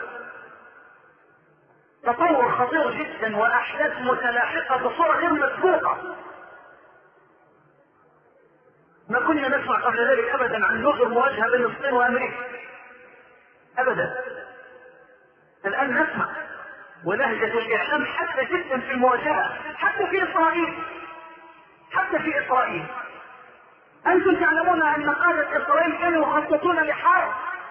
تطور خطير جدا وأحداث متلاحقة بصورة غير مسبوقة. ما كنا نسمع قبل ذلك أبدا عن لغة مواجهة بين الصين وأمريكا أبدا. الآن نسمع ولهجة الإعلام حتى جدا في المواجهة، حتى في إسرائيل. أنتم تعلمون أن قادة إسرائيل كانوا يخططون لحرب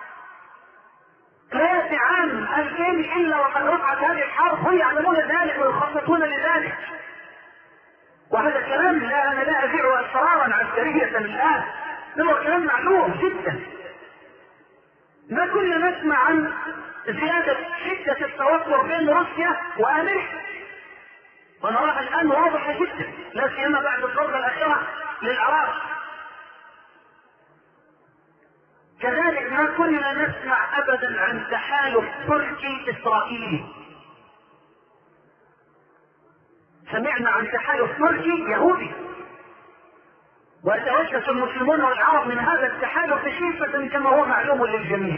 لا يأتي عام 2000 إلا وقد رفعت هذه الحرب، هم يعلمون ذلك ويخططون لذلك. وهذا كلام أنا لا أبيع أسرارا عسكرية الآن، هو كلام معلوم جدا. ما كنا نسمع عن زيادة شدة التوتر بين روسيا وأمريكا، ونراها الآن واضحة جدا، لا سيما بعد الضربة الأخيرة للعراق. كذلك ما كنا نسمع أبدا عن تحالف تركي إسرائيلي. سمعنا عن تحالف تركي يهودي، ويتوجس المسلمون والعرب من هذا التحالف خيفة كما هو معلوم للجميع.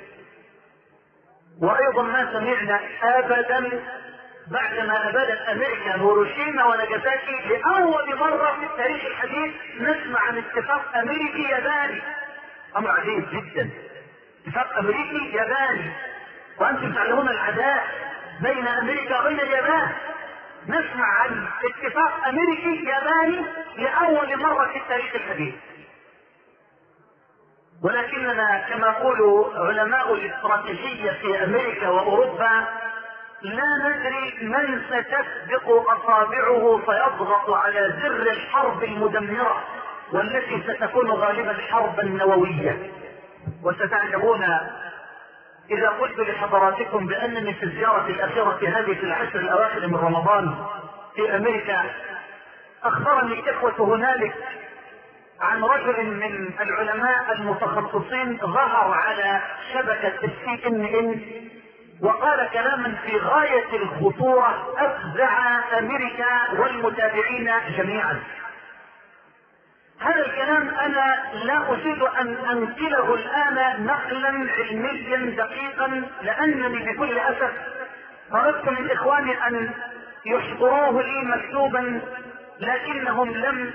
وايضا ما سمعنا ابدا بعدما ابادت امريكا هيروشيما وناجازاكي لاول مرة في التاريخ الحديث نسمع عن اتفاق امريكي ياباني. امر عجيب جدا، اتفاق امريكي ياباني، وانتم تعلمون العداء بين امريكا وبين اليابان. نسمع عن اتفاق امريكي ياباني لاول مرة في التاريخ الحديث. ولكننا كما يقول علماء الاستراتيجية في امريكا واوروبا لا ندري من ستسبق اصابعه فيضغط على زر الحرب المدمرة والتي ستكون غالبا حربا نووية. وستعجبون إذا قلت لحضراتكم بأنني في الزيارة الأخيرة هذه في العشر الأواخر من رمضان في أمريكا أخبرني الإخوة هنالك عن رجل من العلماء المتخصصين ظهر على شبكة CNN وقال كلاما في غاية الخطورة أفزع أمريكا والمتابعين جميعا. هذا الكلام أنا لا أريد أن أنقله الآن نقلا علميا دقيقا، لأنني بكل أسف طلبت من إخواني أن يحضروه لي مكتوبا لكنهم لم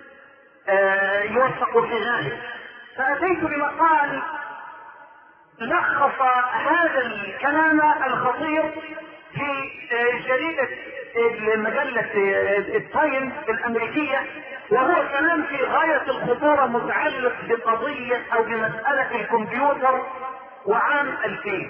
يوفقوا في ذلك، فأتيت بمقال لخص هذا الكلام الخطير في جريدة مجلة التايمز الأمريكية، وهو كلام في غاية الخطورة متعلق بقضية أو بمسألة الكمبيوتر وعام 2000.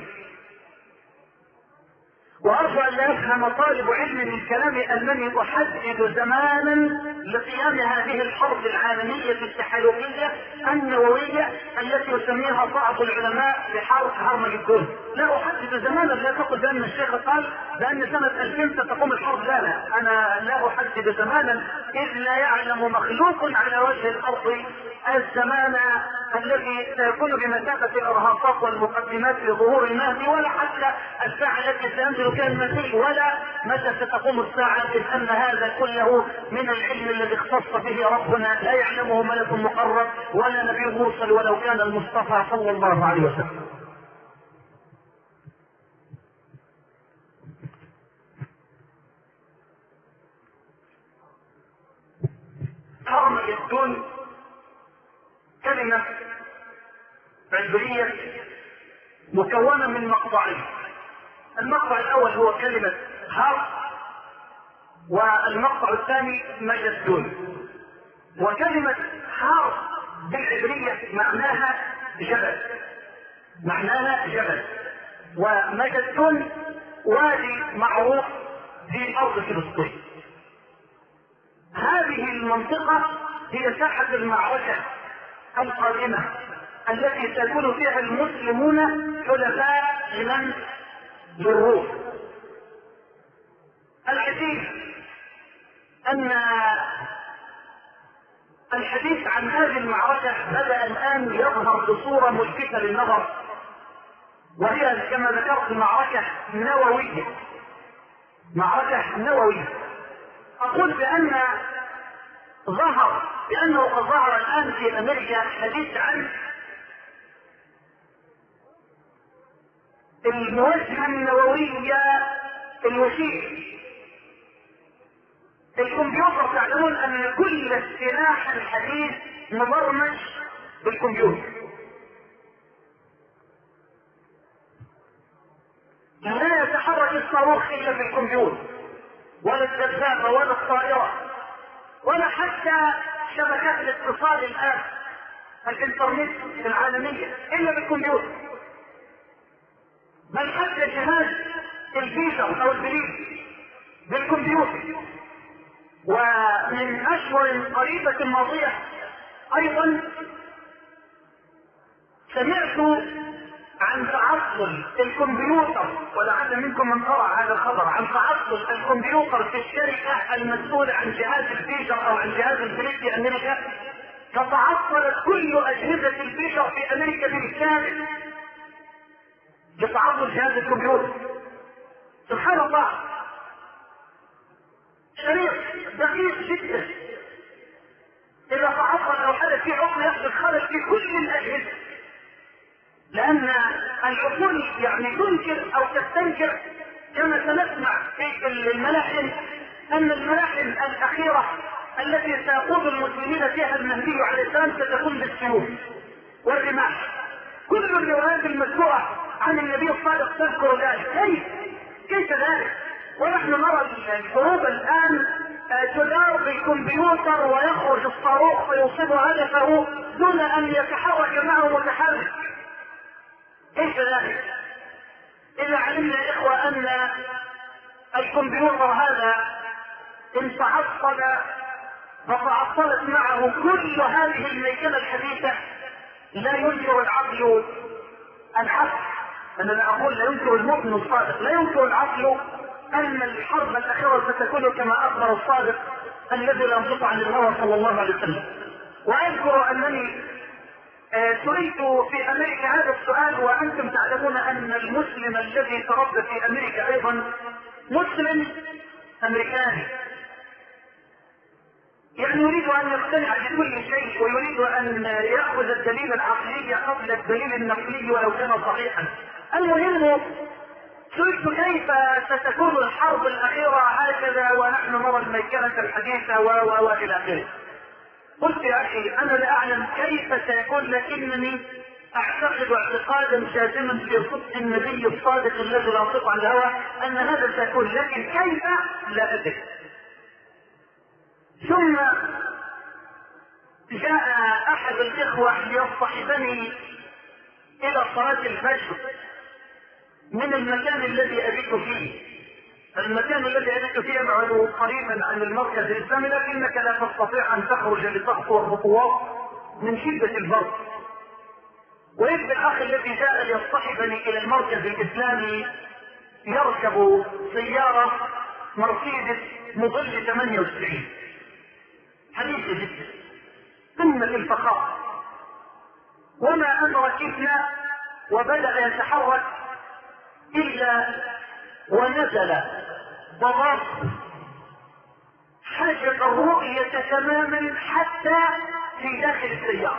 وأرجو أن لا يفهم طالب علم من كلامي أنني أحدد زمانا لقيام هذه الحرب العالمية التحالفية النووية التي يسميها بعض العلماء بحرب هرمجدون. لا أحدد زمانا، لا تقل بأن الشيخ قال بأن سنة 2000 ستقوم الحرب، لا أنا لا أحدد زمانا، إذ لا يعلم مخلوق على وجه الأرض الزمان الذي سيكون بمثابة الإرهاصات والمقدمات لظهور المهدي، ولا حتى الساعة التي سينزل فيها المسيح، ولا متى ستقوم الساعة، إذ أن هذا كله من العلم الذي اختص به ربنا، لا يعلمه ملك مقرب ولا نبي مرسل ولو كان المصطفى صلى الله عليه وسلم. هرمجدون كلمة عبرية مكونة من مقطعين. المقطع الأول هو كلمة هر، والمقطع الثاني مجدون. وكلمة هر بالعبرية معناها جبل، معناها جبل، ومجدون وادي معروف في أرض فلسطين. هذه المنطقة هي ساحة المعركة القادمة التي سيكون فيها المسلمون حلفاء لمن؟ للروم. العجيب أن الحديث عن هذه المعركة بدأ الآن يظهر بصورة ملفتة للنظر، وهي كما ذكرت معركة نووية، معركة نووية. أقول بأنه قد ظهر الآن في أمريكا حديث عن الموجهة النووية الوشيك. الكمبيوتر تعلمون أن كل السلاح الحديث مبرمج بالكمبيوتر، لا يتحرك الصاروخ إلا بالكمبيوتر، ولا الدبابة ولا الطائرة ولا حتى شبكات الاتصال الآن الانترنت العالمية إلا بالكمبيوتر، بل حتى جهاز الفيزر أو البريد بالكمبيوتر. ومن أشهر قريبة ماضية أيضا سمعت عن تعطل الكمبيوتر، ولعل منكم من قرأ هذا الخبر، عن تعطل الكمبيوتر في الشركة المسؤولة عن جهاز الفيشر او عن جهاز البريد في امريكا، فتعطلت كل اجهزة الفيشر في امريكا بالكامل لتعطل جهاز الكمبيوتر. سبحان الله، شريط دقيق جدا اذا تعطل او حدث فيه عطل يحدث خلل في كل الاجهزة، لأن العقول يعني تنكر أو تستنكر كما سنسمع في الملاحم أن الملاحم الأخيرة التي سيقود المسلمين فيها المهدي عليه السلام ستكون بالسيوف والرماح. كل الروايات المذكورة عن النبي الصادق تذكر ذلك. كيف ذلك؟ ونحن نرى الحروب الآن تدار بالكمبيوتر ويخرج الصاروخ فيصيب هدفه دون أن يتحرك معه متحرك. كيف ذلك؟ إذا علمنا يا إخوة أن الكمبيوتر هذا إن تعطل فتعطلت معه كل هذه الميكنة الحديثة، لا ينكر العقل الحق. أنا لا أقول لا ينكر المؤمن الصادق، لا ينكر العقل أن الحرب الأخيرة ستكون كما أخبر الصادق الذي لا ينطق عن الهوى صلى الله عليه وسلم. وأذكر أنني سئلت في أمريكا هذا السؤال، وأنتم تعلمون أن المسلم الذي تربى في أمريكا أيضا مسلم أمريكاني، يعني يريد أن يقتنع بكل شيء ويريد أن يأخذ الدليل العقلي قبل الدليل النقلي ولو كان صحيحا. المهم سئلت كيف ستكون الحرب الأخيرة هكذا ونحن نرى الميكنة الحديثة وإلى آخره. قلت يا أخي أنا لا أعلم كيف سيكون، لكنني أعتقد اعتقادا جازما في صدق النبي الصادق الذي لا ينطق عن الهوى أن هذا سيكون، لكن كيف لا أدري. ثم جاء أحد الإخوة ليصطحبني إلى صلاة الفجر من المكان الذي أبيت فيه. المكان الذي أبيت فيه يبعد قريبا عن المركز الإسلامي، لكنك لا تستطيع أن تخرج لتخطو الخطوات من شدة البرد. وإذ الأخ الذي جاء ليصطحبني إلى المركز الإسلامي يركب سيارة مرسيدس موديل 98 حديثة جدا قمة الفخار، وما أن ركبنا وبدأ يتحرك إلا ونزل ضباب حجب الرؤية تماما حتى في داخل السيارة.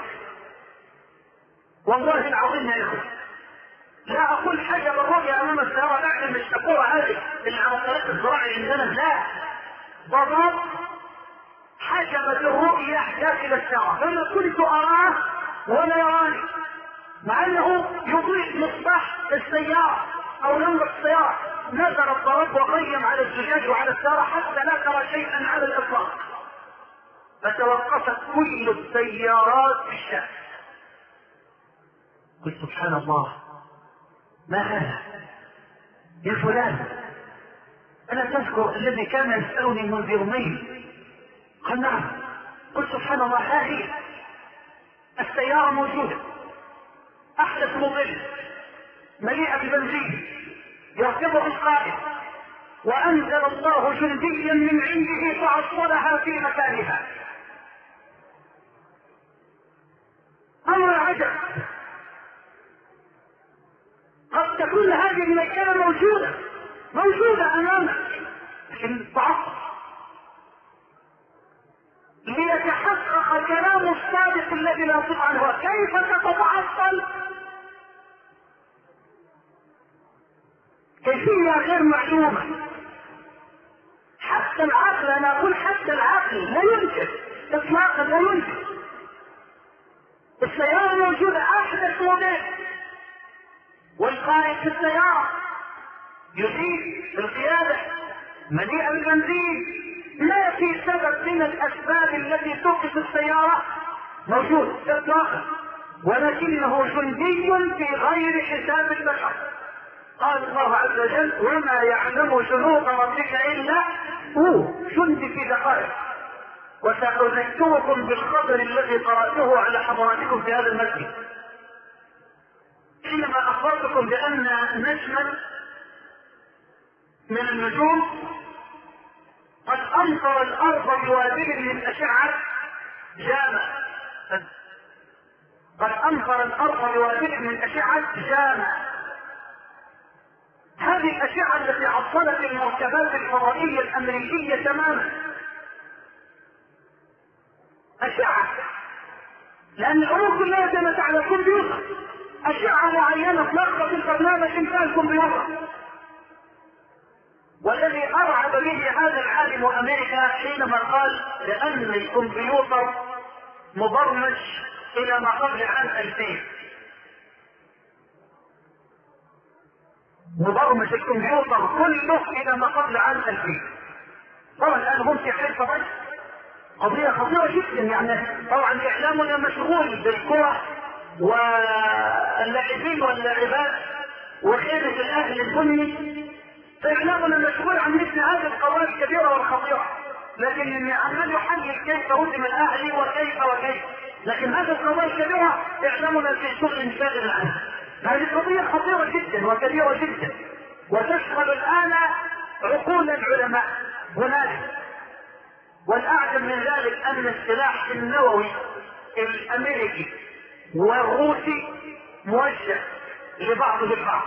والله العظيم يا إخوة لا أقول حجب الرؤية أمام السيارة، لكن مش تقول هذه اللي على طريق الزراعي عندنا، لا، ضباب حجبت الرؤية داخل السيارة، فأنا كنت أراه ولا يراني، مع أنه يضيء مصباح السيارة أو لمبة السيارة. نزل الضرب وقيم على الزجاج وعلى السيارة حتى لا ترى شيئا على الإطلاق، فتوقفت كل السيارات في الشارع. قلت سبحان الله، ما هذا يا فلان؟ ألا تذكر الذي كان يسألني منذ يومين؟ قال نعم. قلت سبحان الله، ها هي السيارة موجودة، أحدث موديل، مليئة ببنزين، يركبه القائد، وأنزل الله جنديا من عنده فعصلها في مكانها. أمر عجب، قد تكون هذه المكانة موجودة أمامك، لكن تعصب ليتحقق كلام الصادق الذي لا ينطق عنه. كيف ستتعصل؟ كيفية غير معلومة. حتى العقل، أنا أقول حتى العقل لا ينكر إطلاقا، لا ينكر. السيارة موجودة أحدث موديل، والقائد في السيارة يجيب القيادة مليئة بالبنزين، ما في سبب من الأسباب التي توقف السيارة موجود إطلاقا، ولكنه جندي في غير حساب البشر. قال الله عز وجل: وما يعلم جنود ربك إلا هو، جندي في دقائق. وسأذكركم بالخبر الذي قرأته على حضراتكم في هذا المسجد حينما أخبرتكم بأن نجما من النجوم قد أمطر الأرض بوابل من أشعة جامة. قد أمطر الأرض بوابل من أشعة جامة. هذه الأشعة التي عطلت المركبات الفضائية الأمريكية تماما. أشعة، لأن الأمور كلها كانت على الكمبيوتر. أشعة معينة تلخبط البرنامج انتهى الكمبيوتر. والذي أرعب به هذا العالم أمريكا حينما قال لأن الكمبيوتر مبرمج إلى ما قبل عام 2000. مبرمج الكمبيوتر كله إلى ما قبل عام 2000. طبعا الآن هم في حيث بس قضية خطيرة جدا. يعني طبعا إعلامنا مشغول بالكرة واللاعبين واللاعبات وخيرة الأهل البني، فإعلامنا مشغول عن مثل هذه القضايا الكبيرة والخطيرة. لكن عمال يحلل كيف هزم الاهلي وكيف وكيف. لكن هذه القضايا الكبيره اعلمنا في شغل شاغل عنها. هذه قضيه خطيره جدا وكبيره جدا، وتشغل الان عقول العلماء هنالك. والاعجب من ذلك ان السلاح النووي الامريكي والروسي موجه لبعضه البعض.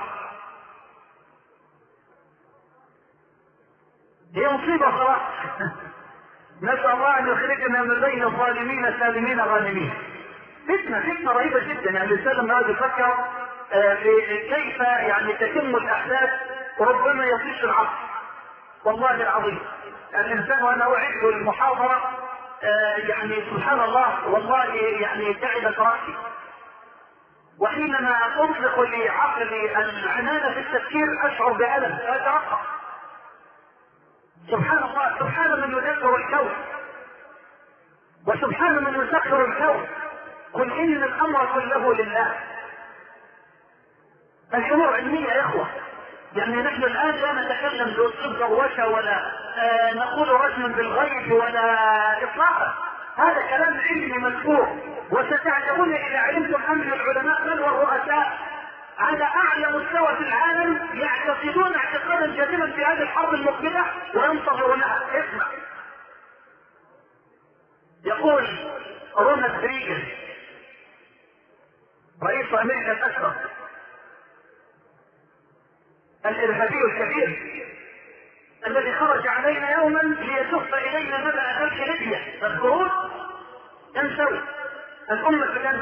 هي مصيبه خلاص. نسال الله ان يخرجنا من بين الظالمين سالمين غانمين. فتنه رهيبه جدا. يعني الانسان لما يقعد يفكر في كيف يعني تتم الاحداث ربما يطيش العصر. والله العظيم الانسان وانا اعد المحاضره يعني سبحان الله والله يعني تعبت راسي. وحينما اطلق لعقلي العنان في التفكير اشعر بالم اترقب. سبحان الله، سبحان من يدبر الكون وسبحان من يسخر الكون. قل ان الامر كله لله. الامور علميه يا اخوه. يعني نحن الان لا نتكلم باسلوب دروشه ولا نقول رجما بالغيب ولا اطلاقا. هذا كلام علمي مذكور. وستعلمون اذا علمتم ان العلماء بل والرؤساء على اعلى مستوى في العالم يعتقدون اعتقادا جازما في هذه الحرب المقبله وينتظرونها. اسمع، يقول رونالد ريغان رئيس امريكا الاسبق الارهابي الكبير الذي خرج علينا يوما ليسف الينا مبلغ فتح ليبيا، تذكرون؟ تنسوا الامه تنسى.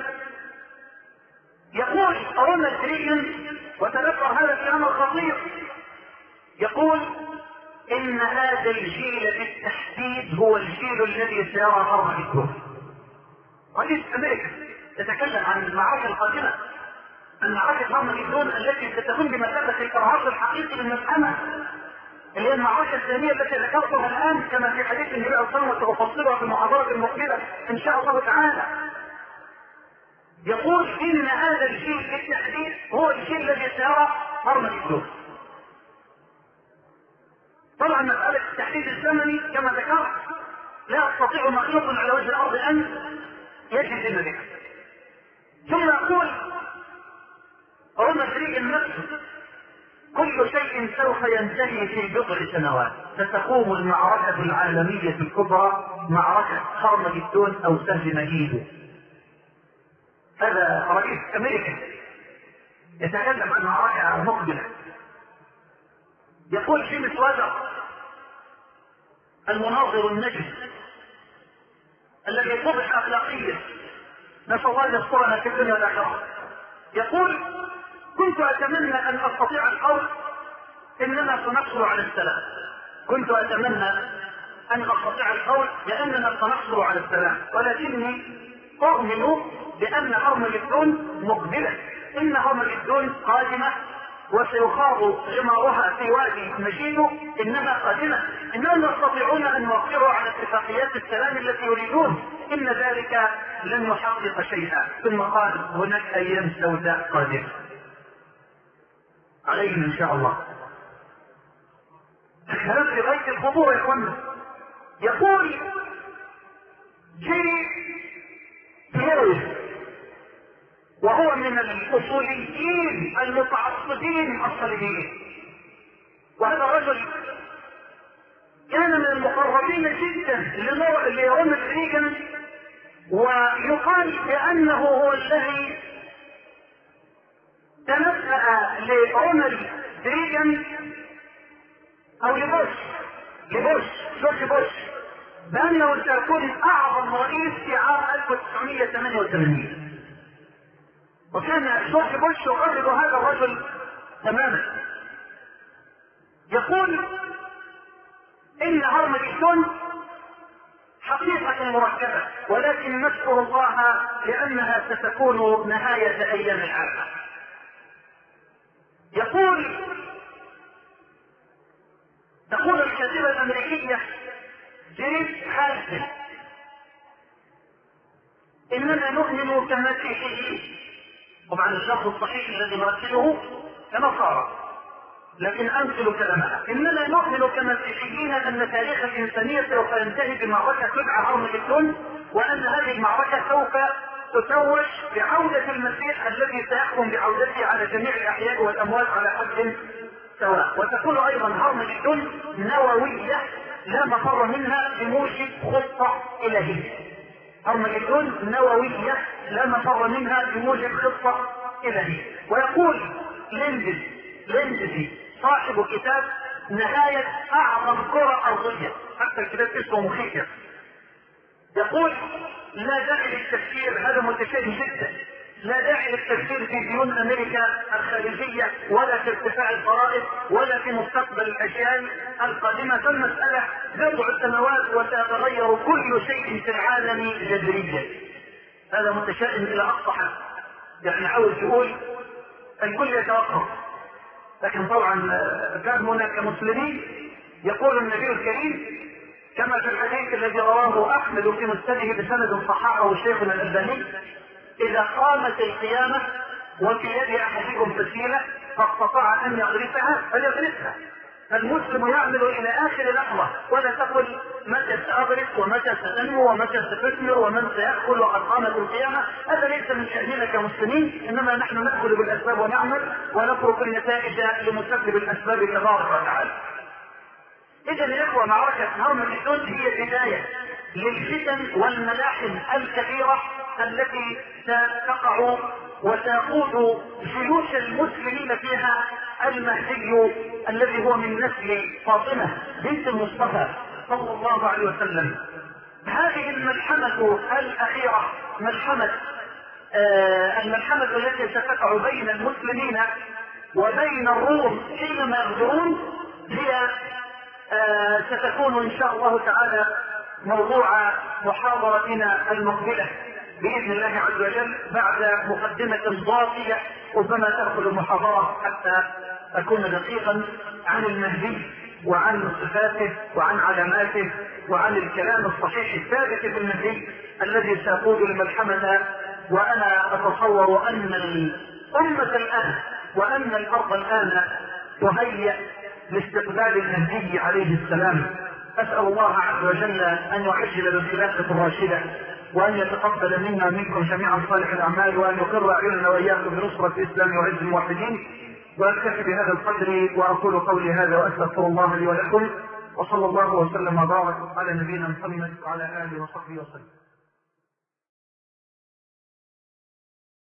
يقول رونالد ريغان وتذكر هذا الكلام الخطير، يقول ان هذا الجيل بالتحديد هو الجيل الذي سيرى حرب الكفر. رئيس امريكا يتكلم عن المعركه القادمه، عن معركه هرمجدون التي ستكون بمثابه الارهاق الحقيقي للمفهمه، اللي هي المعركه الثانيه التي ذكرتها الان كما في حديث النبي صلى الله عليه وسلم وسافصلها في المحاضره المقبله ان شاء الله تعالى. يقول ان هذا الجيل بالتحديد هو الجيل الذي سيرى هرمجدون. طبعا مساله التحديد الزمني كما ذكرت لا يستطيع مخلوق على وجه الارض ان يجزم بها. ثم يقول رونالد ريغان نفسه كل شيء سوف ينتهي في بضع سنوات، ستقوم المعركة العالمية الكبرى معركة هرمجدون أو سهم مجيدو. هذا رئيس أمريكا يتكلم عن معركة مقبلة. يقول جيمس وازر المناظر النجم الذي طبع أخلاقيا، نسأل الله أن يذكرنا في الدنيا والآخرة، يقول كنت أتمنى أن أستطيع القول إننا سنحصل على السلام. كنت أتمنى أن أستطيع القول بأننا سنحصل على السلام، ولكني أؤمن بأن هرمجدون مقبلة. إن هرمجدون قادمة وسيخاض غمارها في وادي مجيدو، إنها قادمة. إنهم يستطيعون أن يوقعوا على اتفاقيات السلام التي يريدون، إن ذلك لن يحقق شيئا. ثم قال هناك أيام سوداء قادمة عليهم إن شاء الله. الكلام في غاية الخطورة يا إخوانا. يقول جيري بيروز وهو من الأصوليين المتعصبين الصليبيين، وهذا الرجل كان من المقربين جدا لرونالد ريغان، ويقال بأنه هو الذي تنبأ لرونالد ريغان او جورج بوش بانه سيكون اعظم رئيس في عام 1988. وكان جورج بوش يقرب هذا الرجل تماما. يقول ان هرمجدون حقيقة مركبة، ولكن نشكر الله لانها ستكون نهاية ايام العالم. تقول الكاتبة الأمريكية جريد هالسن إننا نؤمن كمسيحيين. طبعا الشخص الصحيح الذي نرسله كنصارى، لكن أنقل كلامها. إننا نؤمن كمسيحيين أن تاريخ الإنسانية سوف ينتهي بمعركة تدعى هرمجدون، وأن هذه المعركة سوف تتوج بعودة المسيح الذي سيحكم بعودته على جميع الأحياء والأموات على حد سواء. وتكون أيضا هرمجدون نووية لا مفر منها بموجب خطة إلهية. هرمجدون نووية لا مفر منها بموجب خطة إلهية. ويقول ليندزي صاحب كتاب نهاية أعظم كرة أرضية، حتى الكتاب اسمه مخيف، يقول لا داعي للتفكير، هذا متشائم جدا، لا داعي للتفكير في ديون امريكا الخارجيه ولا في ارتفاع الضرائب ولا في مستقبل الاجيال القادمه، فالمساله بضع سنوات وسيتغير كل شيء في العالم جذريا. هذا متشائم الى اقصى حد، يعني عاوز يقول الكل يتوقف. لكن طبعا كان هناك مسلمين يقول النبي الكريم كما في الحديث الذي رواه احمد في مسنده بسند صححه شيخنا الالباني: اذا قامت القيامه وفي يد احدكم فسيله فاستطاع ان يغرسها فليغرسها. المسلم يعمل الى اخر لحظه، ولا تقل متى ساغرس ومتى ستنمو ومتى ستثمر ومن سيأكل وقد قامت القيامه. هذا ليس من شأننا كمسلمين، انما نحن نأخذ بالاسباب ونعمل ونترك النتائج لمسبب الاسباب تبارك وتعالى. إذا يا إخوة معركة هرمجدون هي بداية للفتن والملاحم الكبيرة التي ستقع وتقود جيوش المسلمين فيها المهدي الذي هو من نسل فاطمة بنت المصطفى صلى الله عليه وسلم. هذه الملحمة الأخيرة الملحمة التي ستقع بين المسلمين وبين الروم حينما يغدرون هي ستكون ان شاء الله تعالى موضوع محاضرتنا المقبلة بإذن الله عز وجل بعد مقدمة ضافية ربما تأخذ المحاضرة حتى أكون دقيقا عن المهدي وعن صفاته وعن علاماته وعن الكلام الصحيح الثابت في المهدي الذي سيقود الملحمة. وأنا أتصور أن الأمة الآن وأن الأرض الآن تهيأ لاستقبال المهدي عليه السلام. أسأل الله عز وجل أن يعجل بالخلافة الراشدة وأن يتقبل منا منكم جميعا صالح الأعمال وأن يقر أعيننا وإياكم بنصرة الإسلام وعز الموحدين. وأكتفي بهذا القدر وأقول قولي هذا وأستغفر الله لي ولكم، وصلى الله وسلم وبارك على نبينا محمد وعلى آله وصحبه وسلم.